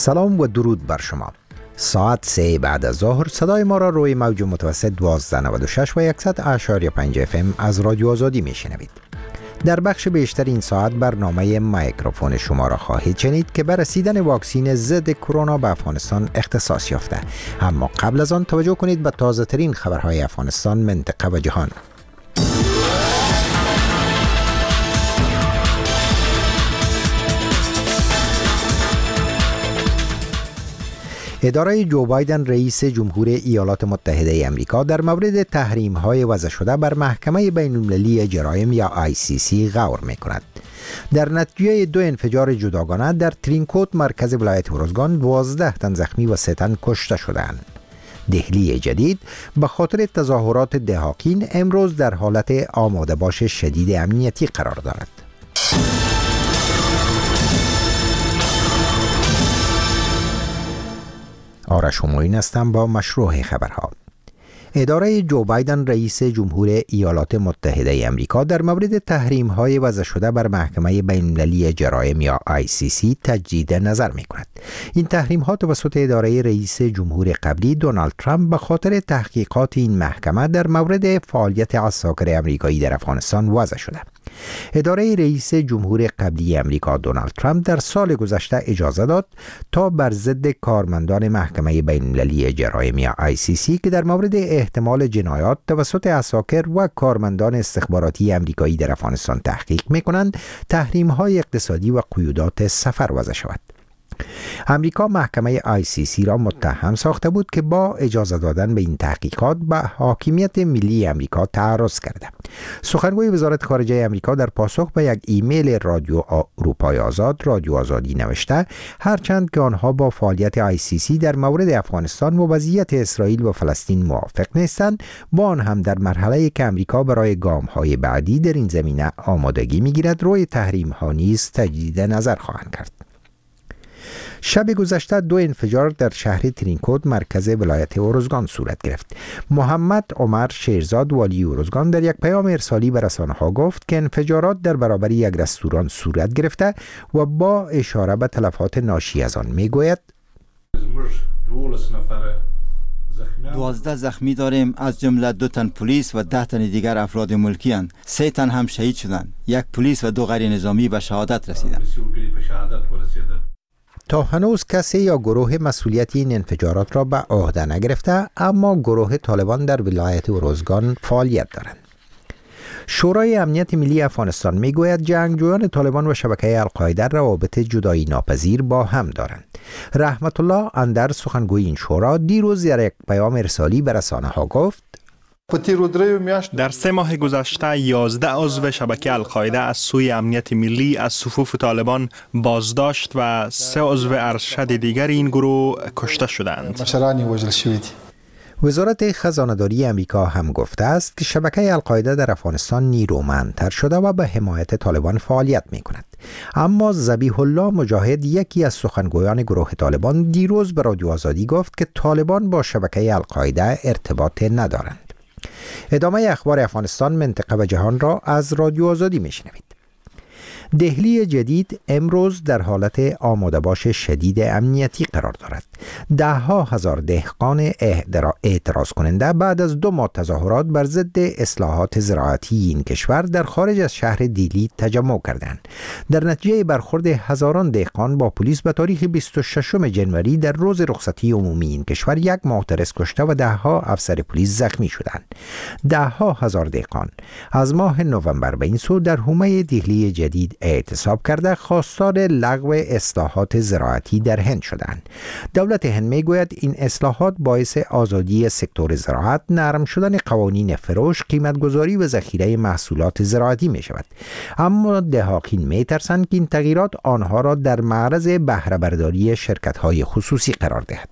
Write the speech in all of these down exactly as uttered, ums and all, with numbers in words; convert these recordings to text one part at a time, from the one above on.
سلام و درود بر شما. ساعت سه بعد از ظهر صدای ما را روی موج متوسط دوازده نود و شش و صد اشاریه پنج اف ام از رادیو آزادی میشنوید. در بخش بیشتر این ساعت برنامه میکروفون شما را خواهید شنید که بر رسیدن واکسن ضد کرونا به افغانستان اختصاص یافته. اما قبل از آن توجه کنید به تازه ترین خبرهای افغانستان، منطقه و جهان. اداره جو بایدن رئیس جمهور ایالات متحده آمریکا در مورد تحریم‌های وضع شده بر محکمه بین‌المللی جرایم یا آی سی سی غور می‌کند. در نتیجه دو انفجار جداگانه در ترینکوت مرکز ولایت اورزگان دوازده تن زخمی و سه تن کشته شدند. دهلی جدید به خاطر تظاهرات دهاقین امروز در حالت آماده باش شدید امنیتی قرار دارد. آرش همایون هستم با مشروع خبرها. اداره جو بایدن رئیس جمهور ایالات متحده آمریکا در مورد تحریم‌های وضع شده بر محکمه بین‌المللی جرایم یا آی سی سی تجدید نظر می‌کند. این تحریم‌ها توسط اداره رئیس جمهور قبلی دونالد ترامپ به خاطر تحقیقات این محکمه در مورد فعالیت عساکر آمریکایی در افغانستان وضع شده. اداره رئیس جمهور قبلی آمریکا دونالد ترامپ در سال گذشته اجازه داد تا بر ضد کارمندان محکمه بین‌المللی جرایم یا آی سی سی که در مورد احتمال جنایات توسط عساکر و کارمندان استخباراتی آمریکایی در افغانستان تحقیق می‌کنند، تحریم‌های اقتصادی و قیودات سفر وضع شود. امریکا محکمه آی سی سی را متهم ساخته بود که با اجازه دادن به این تحقیقات به حاکمیت ملی امریکا تعرض کرده. سخنگوی وزارت خارجه امریکا در پاسخ به یک ایمیل رادیو اروپای آزاد رادیو آزادی نوشته هرچند که آنها با فعالیت آی سی سی در مورد افغانستان و وضعیت اسرائیل و فلسطین موافق نیستند، با آن هم در مرحله که امریکا برای گام‌های بعدی در این زمینه آمادگی می‌گیرد روی تحریم‌ها نیز تجدید نظر خواهند کرد. شب گذشته دو انفجار در شهر ترینکوت مرکز ولایت اورزگان صورت گرفت. محمد عمر شیرزاد والی اورزگان در یک پیام ارسالی به رسانه‌ها گفت که انفجارات در برابر یک رستوران صورت گرفته و با اشاره به تلفات ناشی از آن میگوید دوازده زخمی داریم، از جمله دو تن پلیس و ده تن دیگر افراد ملکی اند. سه تن هم شهید شدند. یک پلیس و دو غیر نظامی به شهادت رسیدند. تا هنوز کسی یا گروه مسئولیت این انفجارات را به عهده نگرفته، اما گروه طالبان در ولایت اورزگان فعالیت دارند. شورای امنیت ملی افغانستان میگوید جنگجویان طالبان و شبکه القاعده روابط جدایی ناپذیر با هم دارند. رحمت الله اندر سخنگوی این شورا دیروز در یک پیام ارسالی به رسانه‌ها گفت در سه ماه گذشته یازده عضو شبکه القاعده از سوی امنیت ملی از صفوف طالبان بازداشت و سه عضو ارشد دیگر این گروه کشته شدند. وزارت خزانه‌داری امریکا هم گفته است که شبکه القاعده در افغانستان نیرومندتر شده و به حمایت طالبان فعالیت می‌کند. اما ذبیح الله مجاهد، یکی از سخنگویان گروه طالبان، دیروز به رادیو آزادی گفت که طالبان با شبکه القاعده ارتباط ندارند. ادامه اخبار افغانستان، منطقه و جهان را از رادیو آزادی میشنوید. دهلی جدید امروز در حالت آماده باش شدید امنیتی قرار دارد. ده ها هزار دهقان اعتراض کننده بعد از دو ماه تظاهرات بر ضد اصلاحات زراعتی این کشور در خارج از شهر دیلی تجمع کردند. در نتیجه برخورد هزاران دهقان با پلیس به تاریخ بیست و ششم ژانویه در روز رخصتی عمومی این کشور یک معترض کشته و ده ها افسر پلیس زخمی شدند. ده ها هزار دهقان از ماه نوامبر به این سو در حومه دهلی جدید اعتصاب کرده خواستار لغو اصلاحات زراعتی در هند شدند. دولت هند میگوید این اصلاحات باعث آزادی سکتور زراعت، نرم شدن قوانین فروش، قیمتگذاری و ذخیره محصولات زراعتی می شود. اما دهقان می ترسند که این تغییرات آنها را در معرض بهره برداری شرکت‌های خصوصی قرار دهد.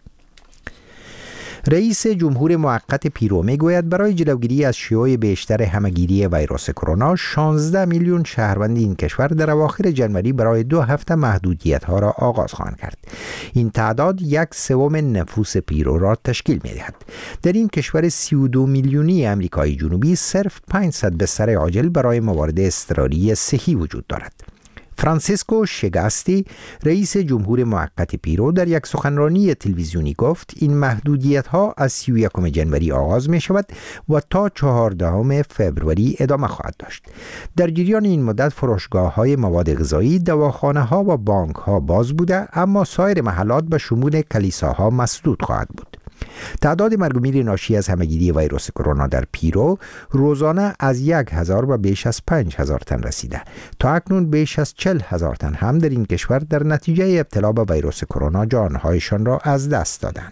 رئیس جمهور موقت پیرو میگوید برای جلوگیری از شیوع بیشتر همهگیری ویروس کرونا شانزده میلیون شهروند این کشور در اواخر ژانویه برای دو هفته محدودیت‌ها را آغاز خواهند کرد. این تعداد یک سوم نفوس پیرو را تشکیل می‌دهد. در این کشور سی و دو میلیونی آمریکای جنوبی صرف پانصد بستر عاجل برای موارد اضطراری صحی وجود دارد. فرانسیسکو شگاستی رئیس جمهور موقت پیرو در یک سخنرانی تلویزیونی گفت این محدودیت ها از سی و یکم ژانویه آغاز می شود و تا چهاردهم فوریه ادامه خواهد داشت. در جریان این مدت فروشگاه های مواد غذایی، دواخانه ها و بانک ها باز بوده، اما سایر محلات به شمول کلیساها مسدود خواهد بود. تعداد مرگ و میر ناشی از همهگیری ویروس کرونا در پیرو روزانه از یک هزار و بیش از پنج هزار تن رسیده. تا اکنون بیش از چل هزار تن هم در این کشور در نتیجه ابتلا به ویروس کرونا جانهایشان را از دست دادند.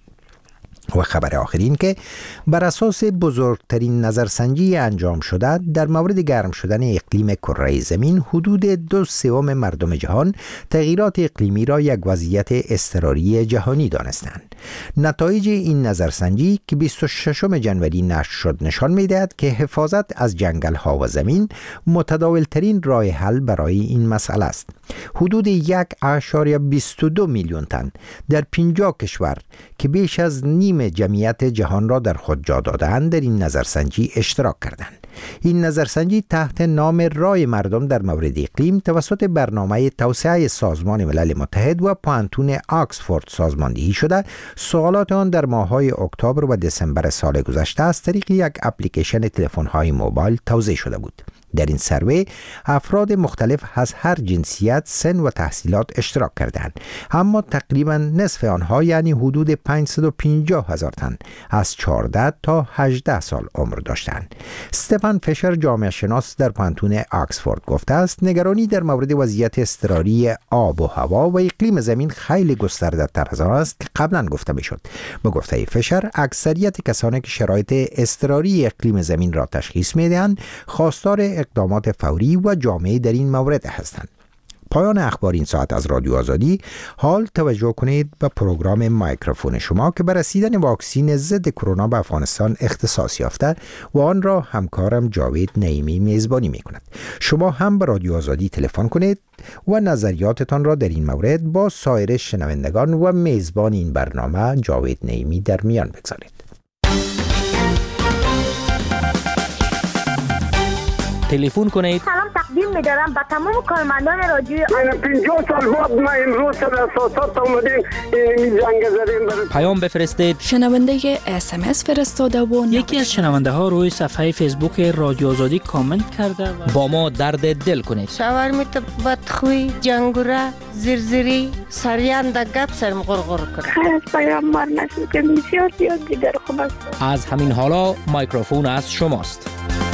و خبر آخرین که بر اساس بزرگترین نظرسنجی انجام شده در مورد گرم شدن اقلیم کره زمین، حدود دو سوم مردم جهان تغییرات اقلیمی را یک وضعیت اضطراری جهانی دانستند. نتایج این نظرسنجی که بیست و ششم ژانویه نشر شد نشان می‌دهد که حفاظت از جنگل‌ها و زمین متداول‌ترین راه حل برای این مسئله است. حدود یک اشاریه بیست و دو میلیون تن در پنجاه کشور که بیش از نیم جمعیت جهان را در خود جا دادند در این نظرسنجی اشتراک کردند. این نظرسنجی تحت نام رای مردم در مورد اقلیم توسط برنامه توسعه سازمان ملل متحد و پانتون آکسفورد سازماندهی شده. سوالات آن در ماه‌های اکتبر و دسامبر سال گذشته از طریق یک اپلیکیشن تلفن‌های موبایل توزیع شده بود. در این سروی افراد مختلف از هر جنسیت، سن و تحصیلات اشتراک کردند، اما تقریبا نصف آنها یعنی حدود پانصد و پنجاه هزار تن از چهارده تا هجده سال عمر داشتند. استفان فشر جامعه شناس در پانتون آکسفورد گفته است نگرانی در مورد وضعیت اضطراری آب و هوا و اقلیم زمین خیلی گسترده تر از آن است که قبلا گفته میشد. به گفته فشر اکثریت کسانی که شرایط اضطراری اقلیم زمین را تشخیص میدهند خواستار اقدامات فوری و جامعه در این مورد هستند. پایان اخبار این ساعت از رادیو آزادی. حال توجه کنید به پروگرام مایکروفون شما که بر رسیدن واکسن ضد کرونا به افغانستان اختصاص یافته و آن را همکارم جاوید نعیمی میزبانی می کند. شما هم به رادیو آزادی تلفن کنید و نظریاتتان را در این مورد با سایر شنوندگان و میزبان این برنامه جاوید نعیمی در میان بگذارید. تلفن کنید. سلام تقدیم می‌دارم به تمام کارمندان رادیو. من پنجاه سال بعد ما امروز سر اساسات اومدیم این جنگ زدیم. پیام بفرستید. شنونده اس ام اس فرستاده و یکی از شنونده ها روی صفحه فیسبوک رادیو آزادی کامنت کرده و با ما درد دل کنید. شاورمیت بدخوی، جنگوره، زرزری، سریان در گپ سرم غرغر کنه. خیلی از پیام مار نشد که بسیار زیاد دیگر خوب است. از همین حالا مایکروفون از شماست.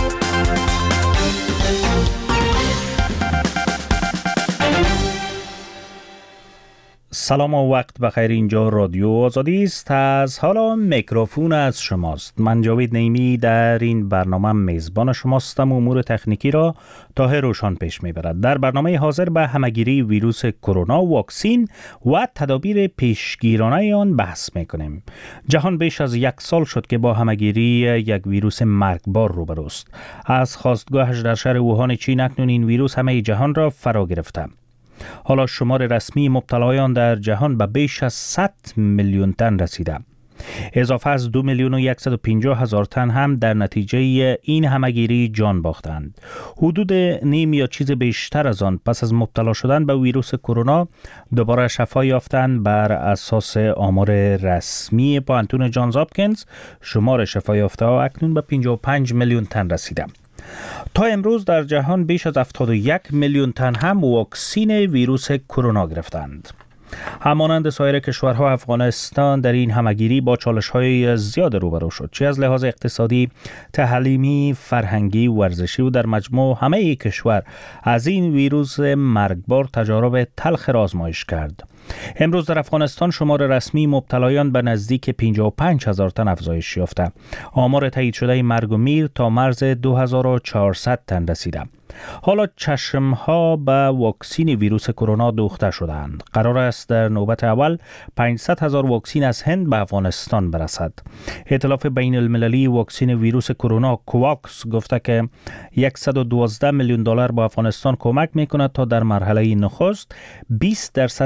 سلام و وقت بخیر. اینجا رادیو آزادی است. از حالا میکروفون از شماست. من جاوید نعیمی در این برنامه میزبان شماستم. امور تکنیکی را طاهر روشان پیش میبرد. در برنامه حاضر به همهگیری ویروس کرونا، واکسین و تدابیر پیشگیرانه آن بحث میکنیم. جهان بیش از یک سال شد که با همهگیری یک ویروس مرگبار روبروست. از خاستگاهش در شهر ووهان چین اکنون این ویروس همه جهان را فرا گرفته. حالا شمار رسمی مبتلایان در جهان به بیش از صد میلیون تن رسیده. اضافه از دو میلیون و صد و پنجاه هزار تن هم در نتیجه این همهگیری جان باختند. حدود نیم یا چیز بیشتر از آن پس از مبتلا شدن به ویروس کرونا دوباره شفا یافتند. بر اساس آمار رسمی پانتون جانز هاپکینز شمار شفا یافته ها اکنون به پنجاه و پنج میلیون تن رسیده. تا امروز در جهان بیش از هفتاد و یک میلیون تن هم واکسین ویروس کرونا گرفتند. همانند سایر کشورها افغانستان در این همهگیری با چالش‌های زیاد روبرو شد، چه از لحاظ اقتصادی، تعلیمی، فرهنگی، ورزشی و در مجموع همه کشور از این ویروس مرگبار تجارب تلخ را آزمایش کرد. امروز در افغانستان شمار رسمی مبتلایان به نزدیک پنجاه و پنج هزار تن افزایش یافته. آمار تایید شده مرگ و میر تا مرز دو هزار و چهارصد تن رسیده. حالا چشمها به واکسین ویروس کرونا دوخته شدند. قرار است در نوبت اول پانصد هزار واکسین از هند به افغانستان برسد. ائتلاف بین المللی واکسین ویروس کرونا کواکس گفته که صد و دوازده میلیون دلار به افغانستان کمک میکند تا در مرحله نخست بیست درصد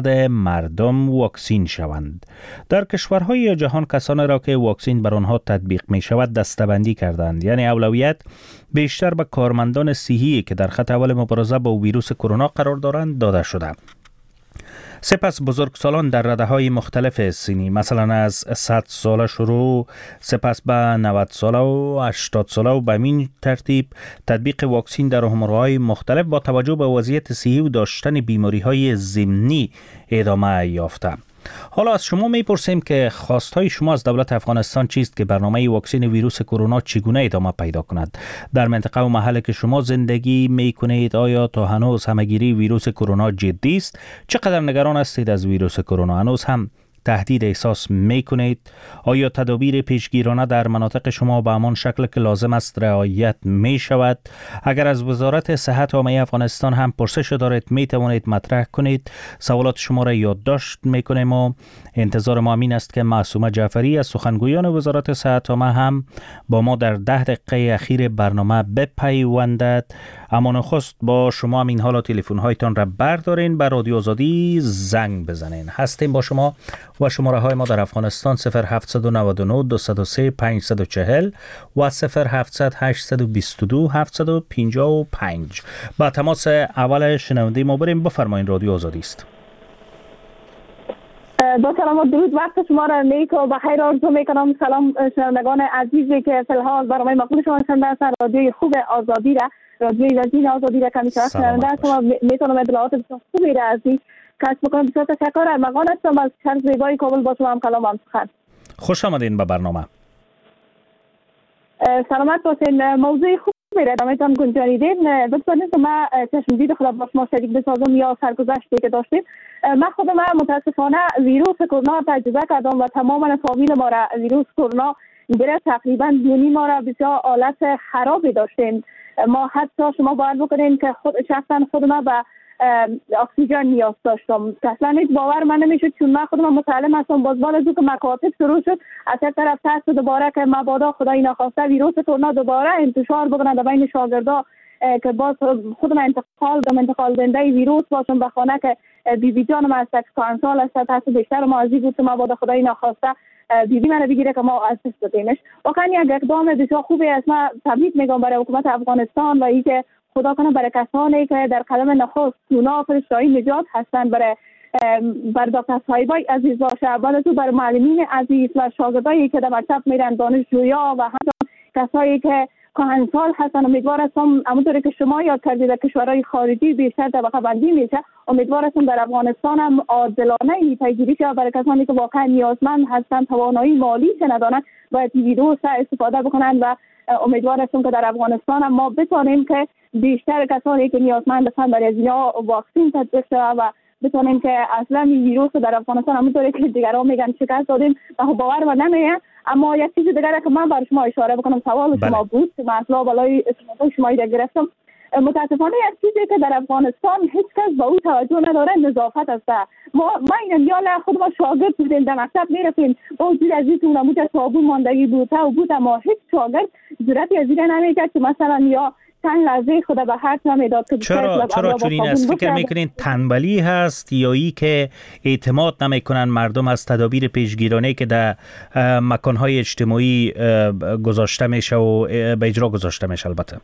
مردم واکسین شوند. در کشورهای جهان کسانی را که واکسین بر آنها تطبیق می شود دسته‌بندی کردند، یعنی اولویت بیشتر به کارمندان صحی که در خط اول مبارزه با ویروس کرونا قرار دارند داده شده. سپس بزرگسالان در رده‌های مختلف سنی، مثلا از صد ساله شروع، سپس به نود ساله و هشتاد ساله و به این ترتیب تطبیق واکسین در عمرهای مختلف با توجه به وضعیت صحی و داشتن بیماری‌های ضمنی ادامه یافته. حالا از شما میپرسیم که خواستهای شما از دولت افغانستان چیست که برنامه واکسین ویروس کرونا چگونه ادامه پیدا کند؟ در منطقه و محلی که شما زندگی میکنید آیا تا هنوز همهگیری ویروس کرونا جدی است؟ چقدر نگران هستید از ویروس کرونا؟ هنوز هم تهدید احساس میکنید؟ آیا تدابیر پیشگیرانه در مناطق شما به همان شکل که لازم است رعایت می شود؟ اگر از وزارت صحت عامه افغانستان هم پرسش دارید می توانید مطرح کنید. سوالات شما را یادداشت میکنیم و انتظار ما این است که معصومه جعفری از سخنگویان وزارت صحت عامه هم با ما در ده دقیقه اخیر برنامه بپیوندد. اما نخست با شما هم این حالا تلفن هایتان را بردارین، به رادیو آزادی زنگ بزنین. هستیم با شما و شماره های ما در افغانستان صفر هفت نه نه دو صفر سه پنج چهار صفر و صفر هفت هشت دو دو هفت پنج پنج. با تماس اول شنونده ما بریم. بفرمایین، رادیو آزادی است. با سلام و درود وقت شما را نیک و بخیر آرزو میکنم. سلام شنوندگان عزیزی که فی الحال برنامه مقبول شما شنونده هستند. رادیوی خوب آزادی را، رادیوی وزین آزادی را کمی شما شنونده هستم و میتونم اطلاعات بسیار خوبی را از این کسب بکنم. بسیار تشکر. ارمغان هستم از شهر زیبای کابل. با شما هم کلام هم سخن. خوش آمدین به برنامه. سلامت باشین. موضوع خوب میره دامتان گنجانیدین. بسیارید که من چشمدید خدا با شما شریک بسازم یا سرگذشتی که داشتیم. من خودم متاسفانه ویروس کرونا تجربه کردم و تماما فامیل ما را ویروس کرونا گرفت. تقریبا دونی ما را بسیار حالت خرابی داشتیم. ما حتی شما باید بکنین که خود شخصا خودم به اکسیژن نیاز داشتم. اصلا هیچ باور من نمیشد چون من خودم متعلم هستم. باز بالا از که مکاتب شروع شد از یک طرف ترس دوباره که مبادا خدای نخواسته ویروس کرونا دوباره انتشار بکنه در بین شاگردا که باز خودم انتقال دم انتقال دنده ویروس باشم به خانه که بی بی جانم از پنج سال است. ترس بیشتر ما از این بود که مبادا خدای نخواسته بی بی من بگیره که ما از دست دادیمش. واقعا یک اقدام بسیار خوبی است. من تبریک میگم برای حکومت افغانستان و اینکه خدا کنه برای کسانی که در قلم نخست اونا فرشته‌های نجات هستند، برای بر دکتر صاحبای عزیز باشه، برای تو بر معلمین عزیز و شاگردایی که در مکتب میرن، دانشجویا و همچنین کسایی که کهنسال هستن. امیدوار هستم همونطوری که شما یاد کردید در کشورهای خارجی بیشتر طبقه بندی میشه، امیدوار هستم در افغانستان هم عادلانه پیگیری شه برای کسانی که واقعا نیازمند هستن، توانایی مالی که ندارن باید ویروس استفاده بکنن و امیدوار هستم که در افغانستان هم ما بتونیم که بیشتر کسانی که نیازمند هستن برای اینا واکسن تطبیق شه و بتونیم که اصلا این ویروس در افغانستان همونطوری که دیگران میگن شکست دادیم و باور و نمیه. اما یک چیز دیگه که من برای شما اشاره بکنم، سوال بله. شما بود که من اصلا بالای شما را گرفتم. متاسفانه یک چیزی که در افغانستان هیچ کس به او توجه نداره نظافت است. ما ما این یا نه خود ما شاگرد بودیم در مکتب میرفتیم با وجود از اینکه اون موجه صابون ماندگی بود و بود، اما هیچ شاگرد جرأتی از این نمیکرد که مثلا یا چند لحظه خود به حرف نمیداد که چرا چرا چنین است؟ فکر میکنین تنبلی هست یا ای که اعتماد نمیکنن مردم از تدابیر پیشگیرانه که در مکانهای اجتماعی گذاشته میشه و به اجرا گذاشته میشه؟ البته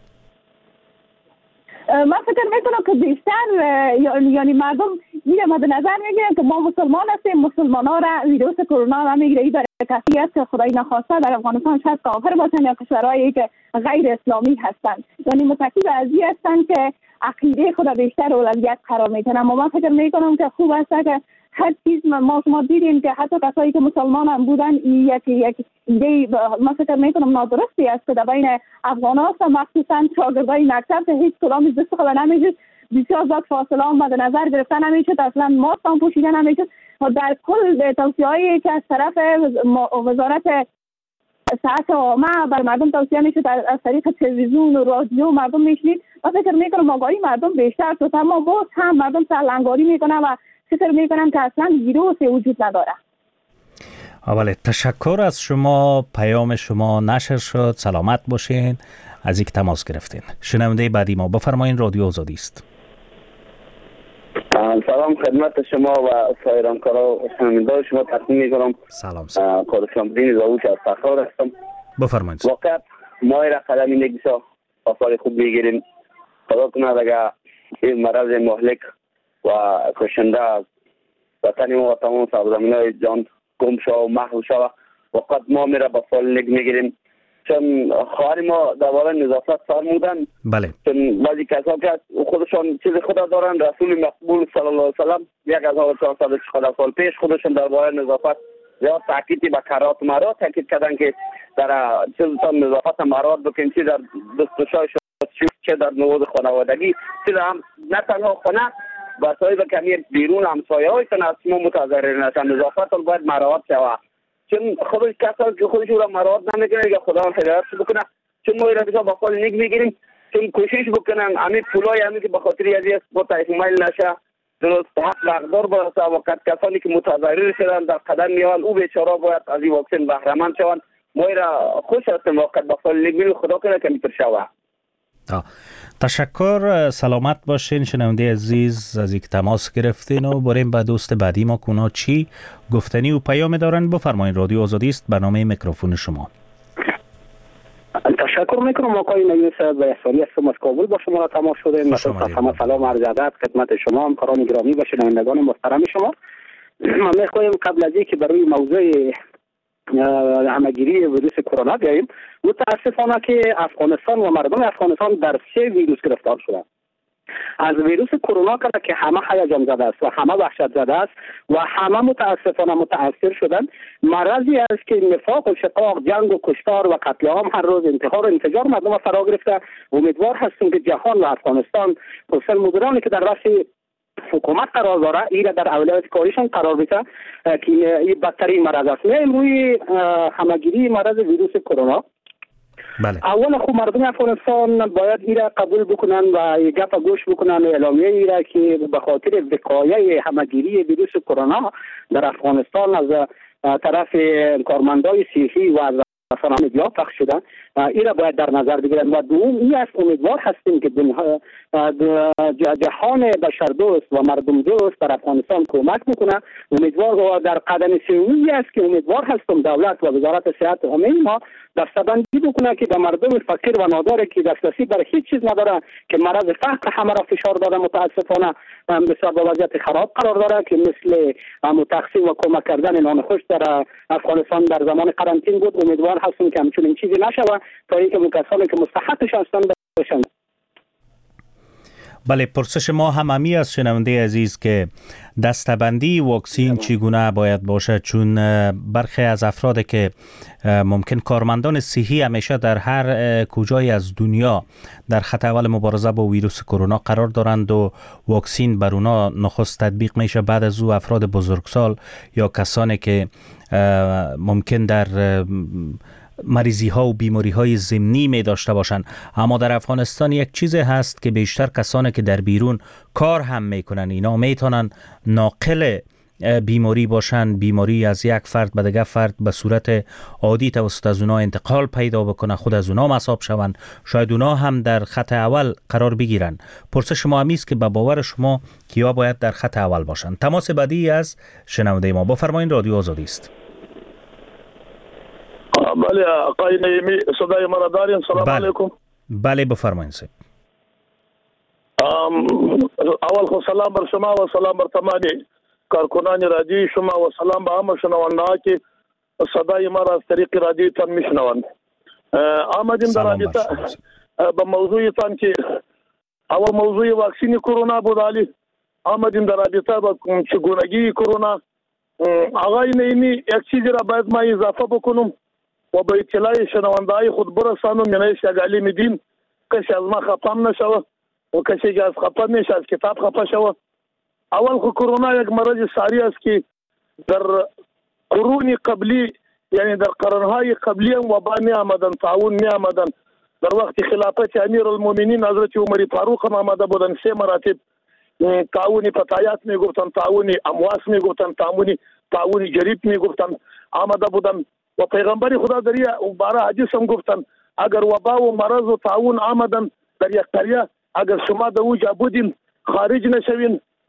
من فکر میکنم که بیشتر یعنی مردم میره مد نظر میگیرن که ما مسلمان هستیم، مسلمان ها را ویروس کرونا را میگیره. در کسی است که خدای نخواسته در افغانستان شاید کافر باشن یا کشورهایی که غیر اسلامی هستند، یعنی متکی به ازی هستند که عقیده خود بیشتر اولویت قرار میدن. اما من فکر میکنم که خوب است که هر چیز ما شما دیدیم که حتی کسایی که مسلمان هم بودن یک یک ایده ما فکر میکنم نادرستی است که در بین افغان ها مخصوصا شاگردای مکتب هیچ کدام از دست خود نمیشد، بسیار زیاد فاصله هم مد نظر گرفته نمیشد، اصلا ماسک هم پوشیده نمیشد و در کل توصیه‌هایی که از طرف وزارت صحت عامه بر مردم توصیه میشد از طریق تلویزیون و رادیو مردم میشنید و فکر میکنم آگاهی مردم بیشتر شد، اما باز هم مردم سرلنگاری میکنن و فکر میکنم که اصلا ویروس وجود نداره. اولی تشکر از شما، پیام شما نشر شد. سلامت باشین. از یک تماس گرفتین. شنونده بعدی ما بفرمایین، رادیو آزادی است. سلام خدمت شما و سایر همکارا و شنوندگان شما تقدیم می‌کنم. سلام سلام. قادرشمدین زاویه از تخار هستم. بفرمایید. واقعا ما را قدمی نگیسا افعال خوب بگیریم. خدا کنه اگر این مرض مهلک و کشنده از وطن ما و تمام سرزمین‌های جان گم شو و محو شو وقت ما میره با فعال نگ میگیریم. چون خواهر ما درباره نظافت فرمودن. بله. چون بعضی کسا که خودشان چیز خدا دارن، رسول مقبول صلی الله علیه و سلم یک هزار و چهارصد و چهل سال پیش خودشان درباره نظافت یا تاکید به کرات مرات تاکید کردن که در چیزتان نظافت مرات بکنید، چی در دستشوی چه در نوود خانوادگی، چی هم نه تنها خانه و صاحب کمی بیرون همسایه های تن از ما متضرر نشن. نظافت باید مراعات شود. چون خودش کسایی که خودش را مراعات نمیکنه یا خدا هدایت بکنه، چون ما ایران با فال نگ میگیریم، چون کوشش بکنن همین پولای همین که به خاطر از با تحمیل نشه درست حق مقدار باشه. وقت کسانی که متضرر شدن در قدم میان او بیچاره باید از این واکسن بهره مند شوند. ما را خوش هستیم وقت با فال نگ میگیریم، خدا کنه که میتر شوه. تشکر. سلامت باشین شنونده عزیز از اینکه تماس گرفتین و بریم به دوست بعدی ما کونا چی گفتنی و پیام دارن. بفرمایید. رادیو آزادی است، برنامه میکروفون شما. تشکر میکنم آقای نویس و احسانی هستم از کابل با شما را تماس شده. مثلا سلام عرض ادب خدمت شما همکاران گرامی و شنوندگان محترم شما. من میخوایم قبل از اینکه برای موضوع همگیری ویروس کرونا بیاییم، متاسفانه که افغانستان و مردم افغانستان در سه ویروس گرفتار شدند. از ویروس کرونا که همه هیجان زده است و همه وحشت زده است و همه متاسفانه متاثر شدند، مرضی است که نفاق و شقاق، جنگ و کشتار و قتل عام هر روز انتحار و انفجار مردم فرا گرفته. امیدوار هستیم که جهان و افغانستان خصوصا مدیرانی که در رأس حکومت قرار داره ایره در اولویت کاریشان قرار بده که این بدترین مرض است. نه روی همگیری مرض ویروس کرونا. بله. اول خود مردم افغانستان باید ایره قبول بکنن و گپ گوش بکنن اعلامیه ایره که به خاطر وقایع همگیری ویروس کرونا در افغانستان از طرف کارمندای صحی و از رسانه‌های مدیا پخش شدن، ایره باید در نظر بگیرن. و دوم این است امیدوار هستیم که جهان بشردوست و مردم دوست در افغانستان کمک میکنه. امیدوار و در قدم سومی است که امیدوار هستم دولت و وزارت صحت همه ما دستبندی بکنه که به مردم فقیر و نادار که دسترسی برای هیچ چیز نداره که مرض فقر همه را فشار داده، متاسفانه بسیار به وضعیت خراب قرار داره که مثل تقسیم و کمک کردن نان خوش در افغانستان در زمان قرنطینه بود. امیدوار هستم که همچنین چیزی نشود تا اینکه کسانی که مستحقش هستند بشن. بله، پرسش ما هم همی از شنونده عزیز که دستبندی واکسین چگونه باید باشه، چون برخی از افراد که ممکن کارمندان صحی همیشه در هر کجای از دنیا در خط اول مبارزه با ویروس کرونا قرار دارند و واکسین بر اونا نخست تطبیق میشه، بعد از او افراد بزرگسال یا کسانی که ممکن در مریضی ها و بیماری های ضمنی می داشته باشند. اما در افغانستان یک چیز هست که بیشتر کسانی که در بیرون کار هم میکنن اینا میتونن ناقل بیماری باشن، بیماری از یک فرد به دیگر فرد به صورت عادی توسط از اونا انتقال پیدا بکنه، خود از اونا مصاب شوند، شاید اونا هم در خط اول قرار بگیرن. پرسش ما همیست که به باور شما کیا باید در خط اول باشن؟ تماس بعدی از شنونده ما. بفرمایید. رادیو آزادی است. بله آقای نعیمی صدای مرا دارین؟ سلام بله. علیکم. بله بفرمایید. اول خو سلام بر شما و سلام بر تمامی کارکنان رادیو شما و سلام به همه شنوندگان که صدای مرا از طریق رادیو تان میشنوند. آمدیم در رابطه به موضوع تان که اول موضوع واکسین کرونا بود. علی آمدیم در رابطه با چگونگی کرونا. آقای نعیمی یک چیزی را باید ما اضافه بکنم و به اطلاع شنونده‌های خود برسانم. یعنی شگالی میدین کسی از ما خفم نشوه و کسی که از خفه نشه از کتاب خفه شوه. اول خو کرونا یک مرض ساری است که در قرون قبلی یعنی در قرنهای قبلی هم وبا می آمدن، طاعون می آمدن. در وقت خلافت امیر المؤمنین حضرت عمر فاروق هم آمده بودن. سه مراتب طاعون پتایات می گفتن، طاعون امواس می گفتن، طاعون طاعون جریب می گفتن آمده بودن. و پیغمبر خدا در این باره حدیث هم گفتن اگر وبا و مرض و طاعون آمدن در یک قریه، اگر شما در اوجا بودین خارج نشوین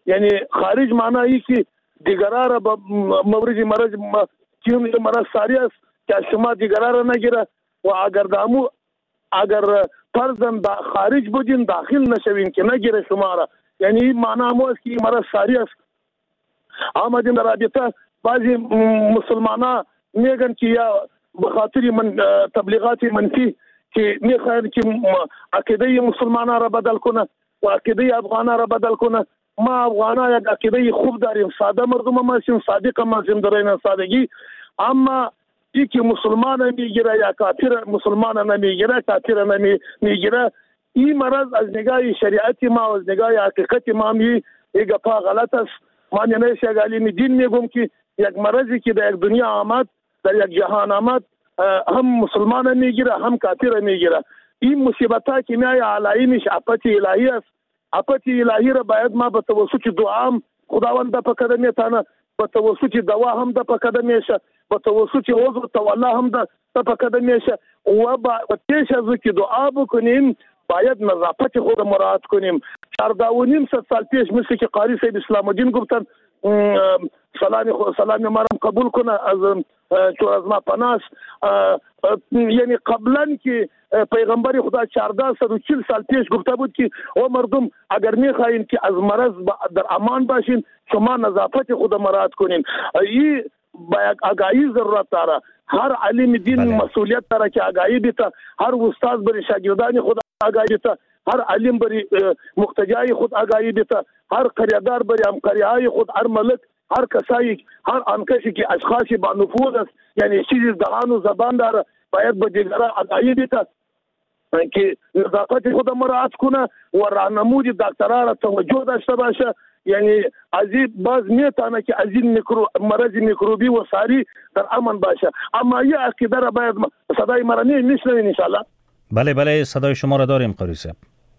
یعنی خارج معنی که دیگران را به مورد مرض که مرض ساری است که شما دیگران را نگیره و اگر دامو اگر فرضاً دا خارج بودین داخل نشوین که نگیره شما را، یعنی این معنی مو است که مرض ساری است. آمدین در رابطه بعضی مسلمانان میگن که یا بخاطر من تبلیغات منفی که میخواین که عقیده مسلمانان را بدل کنه و عقیده افغانان را بدل کنه. ما افغانان یک عقیده خوب داریم، ساده مردم ما هستیم، صادق ما هستیم در این سادگی. اما ای که مسلمان میگیره یا کافر مسلمان نمیگیره، کافر نمیگیره، این مرض از نگاه شریعت ما از نگاه حقیقت ما می یک پا غلط است. من نمیشه عالم دین میگم که یک مرضی که در یک دنیا آمد، در یک جهان آمد، هم مسلمان میگیره هم کافر میگیره. این مصیبت ها که میای علایمش آفت الهی است. آفت الهی را باید ما به توسط دعا خداوند د په قدم تانه، به توسط دوا هم د په قدم شه، به توسط عذر تولا هم د په قدم شه و با پیش از که دعا بکنیم باید نظافت خود مراعات کنیم. چهارده و نیم سال پیش مثل که قاری صاحب اسلام الدین گفتن سلام سلام مرام قبول کنه از چون از ما پناس، یعنی قبلا که پیغمبر خدا چهارده و چهل سال پیش گفته بود که او مردم اگر میخواین که از مرض در امان باشین شما نظافت خود مراعات کنین. این با یک آگاهی ضرورت داره. هر علم دین مسئولیت داره که آگاهی بیته، هر استاد بری شاگردان خود آگاهی بیته، هر علم بری مقتدیای خود آگاهی بیته، هر قریادار بری همکاریهای خود، هر ملک، هر کسایی، هر آنکسی که اشخاصی با نفوذ است، یعنی چیزی دهان و زبان داره، باید به دیگران آگاهی بیته که نظافت خود مراعات کنه و راهنمودی دکتران را توجه داشته باشه. یعنی از این باز میتونه که از این میکرو مرض میکروبی و ساری در امان باشه. اما یه عقیده را باید صدای مرانی میشنوین ان شاء الله. بله بله صدای شما را داریم قاری صاحب.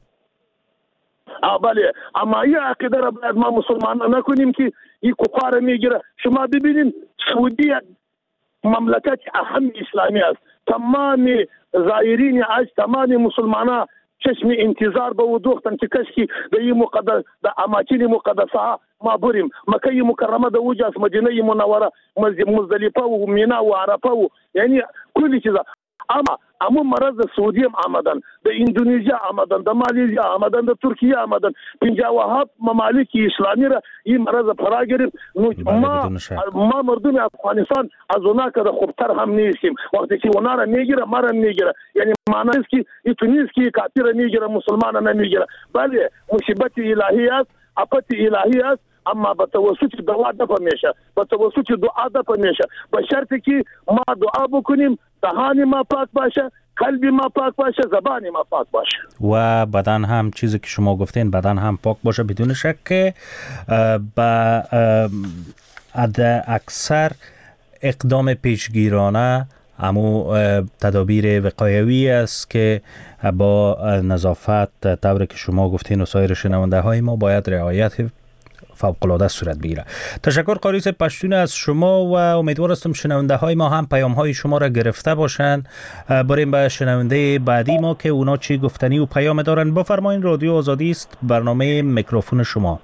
آ بله، اما یه عقیده را باید ما مسلمان نکنیم که این کفار میگیره. شما ببینید سعودی مملکت اهم اسلامی است. تمام زائرین از تمام مسلمانان چشم انتظار به ودوختن که کشکی در این مقدس در اماکن مقدسه ها ما بریم. مکه مکرمه در وجه است، مدینه منوره، مزدلفه و مینا و عرفه و یعنی کلی چیزا. اما اما مرض سعودی هم آمدن، در اندونزیا آمدن، در مالیزیا آمدن، در ترکیه آمدن، پنجاه و هفت ممالک اسلامی را این مرض فرا گرفت. ما ما مردم افغانستان از اونا که خوبتر هم نیستیم. وقتی که اونا را میگیره ما را میگیره، یعنی معنی است که ایتو نیست که کافر میگیره مسلمان نمیگیره. بله مصیبت الهی است، آفت الهی است، اما به توسط دعا دفع میشه، به توسط دعا دفع میشه، به شرطی که ما دعا بکنیم، دهان ما پاک باشه، قلب ما پاک باشه، زبان ما پاک باشه و بدن هم چیزی که شما گفتین بدن هم پاک باشه. بدون شک که با اکثر اقدام پیشگیرانه امو تدابیر وقایوی است که با نظافت طوری که شما گفتین و سایر شنونده های ما باید رعایت فوق‌العاده صورت بگیره. تشکر قاری صاحب پشتون از شما و امیدوار هستم شنونده های ما هم پیام های شما را گرفته باشند. بریم به شنونده بعدی ما که اونا چی گفتنی و پیام دارن. بفرمایید، رادیو آزادی است، برنامه میکروفون شما.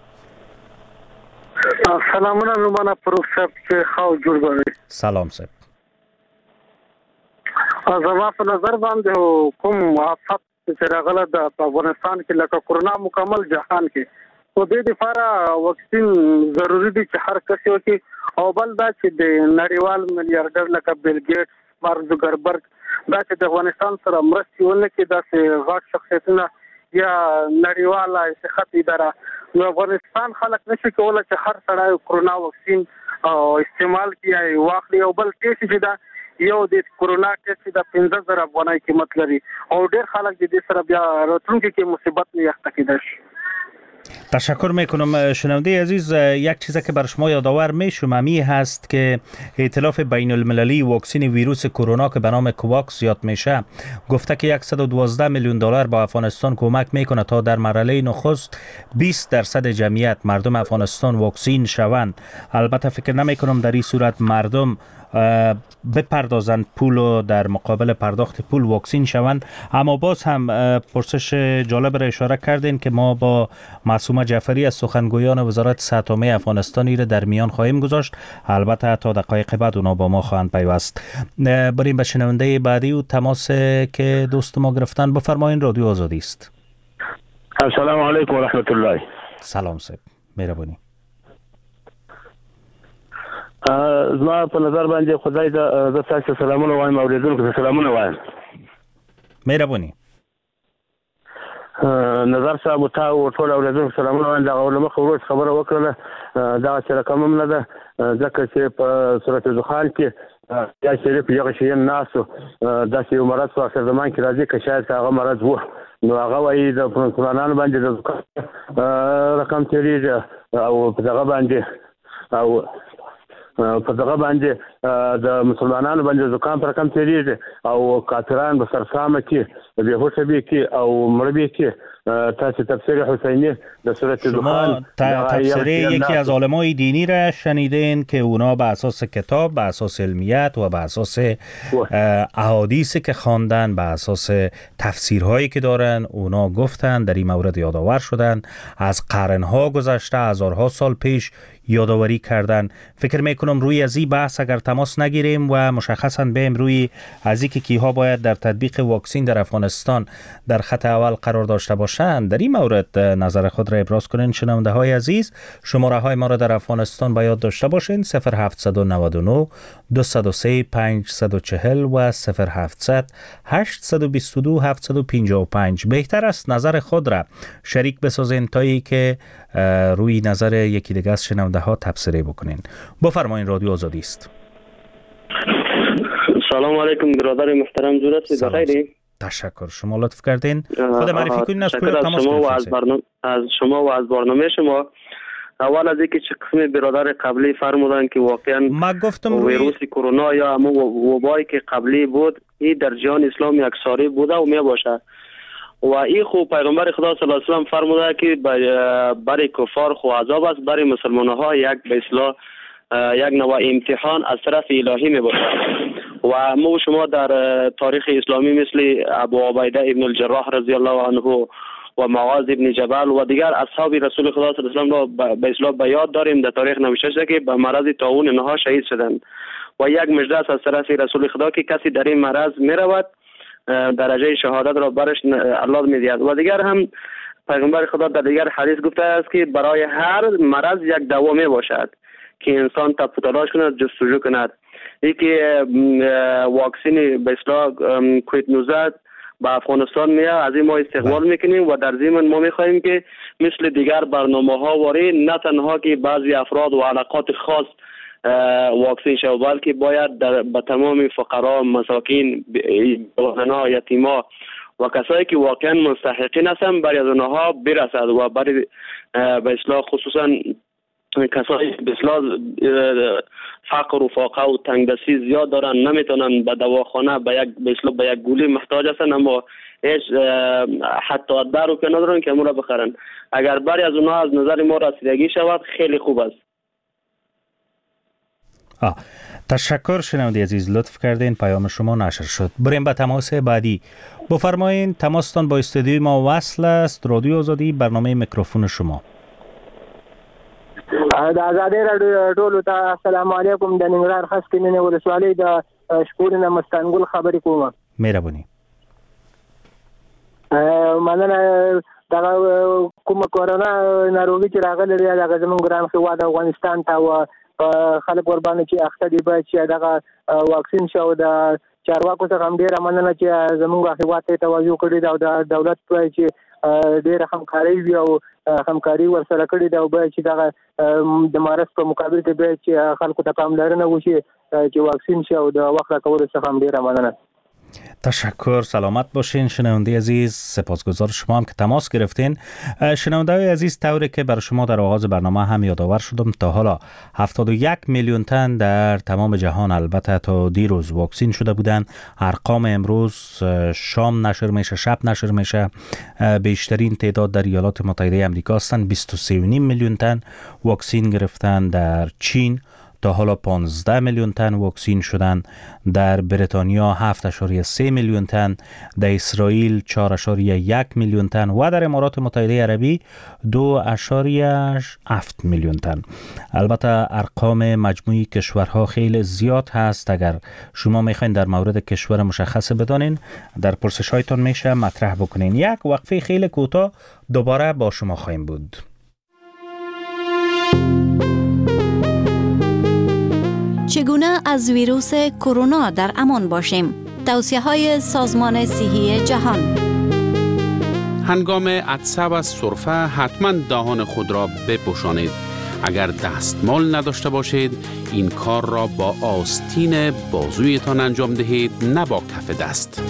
سلام علیکم پروفسور که خو جوړ غواړي. سلام صاحب. زما په نظر باندې کوم آفت چې راغله د افغانستان کې لکه کورونا مکمل جهان کې او د دې لپاره واکسین ضروری دي چې هر کس یو کې او بل دا چې د نړیوال میلیارډر لکه بیل ګیټس، مارک زوکربرګ دا چې د افغانستان سره مرستې ونه کې داسې غاټ شخصیتونه یا نړیواله صحت اداره نو افغانستان خلک نشي کولای چې هر سړی کورونا واکسین استعمال کیای واخلي او بل کیس چې دا یو د کورونا کیس د پنځه زره افغانۍ قیمت لري او ډېر خلک د دې سره بیا راتلونکي کې مصیبت نه یخته کیدای شي. تشکر میکنم. شنونده عزیز، یک چیزی که بر شما یادآور میشم امی هست که ائتلاف بین المللی واکسن ویروس کرونا که به نام کوواکس یاد میشه گفته که صد و دوازده میلیون دلار با افغانستان کمک میکنه تا در مرحله نخست بیست درصد جمعیت مردم افغانستان واکسین شوند. البته فکر نمیکنم در این صورت مردم بپردازند پول و در مقابل پرداخت پول واکسین شوند. اما باز هم پرسش جالب را اشاره کردین که ما با معصومه محمد جعفری از سخنگویان وزارت صحت عامه افغانستان را در میان خواهیم گذاشت. البته تا دقایق بعد اونا با ما خواهند پیوست. بریم به شنونده بعدی و تماس که دوست ما گرفتن. بفرمایید، رادیو آزادی است. السلام علیکم و رحمت الله. سلام صاحب، مهربانی. زما په نظر باندې خدای دا د تاسو سلامونه وایم، اوریدونکو ته سلامونه وایم. مهربانی. نظر صاحب ته او ټول اوریدونکو سلامونه وایم. دا علماء خبره خبره وکړه دا چې رقم نه ده، ځکه چې په سورۃ دخان کې یا شریف یو شی ناسو دا چې مرض په اخر زمان کې راځي، که شاید هغه مرض وو نو هغه وایي د مسلمانانو باندې د رقم تیریږي او په دغه باندې او په دغه باندې د مسلمانانو باندې زکام پر رقم تیریږي او کافران به سرسامه کې به هوښه به کې او مړبي کې. تاسو تفسیر حسینی در صورت دخان تفسیر یکی از علمای دینی را شنیدین که اونا به اساس کتاب، به اساس علمیت و به اساس احادیثی که خواندن، به اساس تفسیرهایی که دارن، اونا گفتن در این مورد یادآور شدن، از قرنها گذشته، هزارها سال پیش یادآوری کردن. فکر میکنم روی از این بحث اگر تماس نگیریم و مشخصا بیم روی از اینکه کیها باید در تطبیق واکسین در افغانستان در خط اول قرار داشته باشند، در این مورد نظر خود را ابراز کنین. شنونده های عزیز، شماره های ما را در افغانستان به یاد داشته باشین: صفر هفت نه نه دو صفر سه پنج چهار صفر و صفر هفت هشت دو دو هفت پنج پنج. بهتر است نظر خود را شریک بسازین تا ای که روی نظر یکی دیگه از شنونده ها تبصره بکنین. بفرمایین، رادیو آزادی است. سلام علیکم برادر محترم، جور هستید؟ بخیری؟ تشکر، شما لطف کردین. خود معرفی کنین از کجا تماس گرفتید؟ از برنامه از شما و از برنامه شما. اول از اینکه چه قسم برادر قبلی فرمودن که واقعا ما گفتم ویروس کرونا یا همون وبایی که قبلی بود این در جهان اسلام یک ساری بوده و می باشه و این خو پیغمبر خدا صلی الله علیه و سلم فرموده که برای کفار خو عذاب است، برای مسلمان ها یک به اصطلاح یک نوع امتحان از طرف الهی می باشه. و ما شما در تاریخ اسلامی مثل ابو عبیده ابن الجراح رضی الله عنه و معاذ ابن جبل و دیگر اصحاب رسول خدا صلی الله علیه و سلم را به اصطلاح به یاد داریم. در تاریخ نوشته شده که به مرض طاعون اینها شهید شدند و یک مژده است از طرف رسول خدا که کسی در این مرض می رود درجه شهادت را برش الله می‌دهد. و دیگر هم پیغمبر خدا در دیگر حدیث گفته است که برای هر مرض یک دوا می باشد که انسان تب و تلاش کند، جستجو کند. یکی واکسین به اصطلاح کووید نوزده به افغانستان میاد، از این ما استقبال میکنیم و در ضمن ما میخواهیم که مثل دیگر برنامه ها واری نه تنها که بعضی افراد و علاقات خاص واکسین شود، بلکه باید در به تمام فقرا، مساکین، زنها، یتیما و کسایی که واقعا مستحقین هستند برای از اونها برسد و برای به اصطلاح خصوصا کسایی به اصطلاح فقر و فاقه و تنگدستی زیاد دارن، نمیتونن به دواخانه به یک به اصطلاح به یک گولی محتاج هستن، اما هیچ حتی در رو که ندارن که امورا بخرن. اگر برای از اونها از نظر ما رسیدگی شود خیلی خوب است. آه. تشکر شنونده عزیز، لطف کردین، پیام شما نشر شد. بریم به تماس بعدی. بفرمایین، تماستان با استودیوی ما وصل است. رادیو آزادی، برنامه میکروفون شما. د آزادۍ راډیو ټولو ته السلام علیکم. د ننګرهار خسکینې ولسوالۍ د شکورینه مستانګل خبرې کوم. مهرباني. مننه. دا کومه کورونا ناروغي چې راغلې ده هغه زموږ ګران هېواد افغانستان ته و خلک ورباندې چې اخته دي باید چې دغه واکسین شو. د چارواکو څخه هم ډېره مننه چې زموږ هېواد ته توجه کړې ده او د دولت باید چې ډېره همکاري وي او همکاري ورسره کړې ده او باید چې دغه د مرض په مقابل کې باید چې خلکو ته پاملرنه وشي چې واکسین شي او د وخت راکولو څخه هم ډېره مننه. تشکر، سلامت باشین شنونده عزیز. سپاسگزار شما هم که تماس گرفتین. شنونده های عزیز، طوری که برای شما در آغاز برنامه هم یادآور شدم، تا حالا هفتاد و یک میلیون تن در تمام جهان البته تا دیروز واکسین شده بودن. ارقام امروز شام نشر میشه، شب نشر میشه، بیشترین تعداد در ایالات متحده آمریکا هستند. بیست و سه و نیم میلیون تن واکسین گرفتن. در چین تا حالا پانزده میلیون تن واکسین شدن، در بریتانیا هفت اشاریه سه میلیون تن، در اسرائیل چهار اشاریه یک میلیون تن و در امارات متحده عربی دو اشاریه هفت میلیون تن. البته ارقام مجموعی کشورها خیلی زیاد هست. اگر شما میخواین در مورد کشور مشخص بدانین، در پرسش هایتان میشه مطرح بکنین. یک وقفه خیلی کوتاه، دوباره با شما خواهیم بود. چگونه از ویروس کرونا در امان باشیم؟ توصیه‌های سازمان صحی جهان. هنگام عطسه و سرفه حتما دهان خود را بپوشانید. اگر دستمال نداشته باشید، این کار را با آستین بازویتان انجام دهید، نه با کف دست.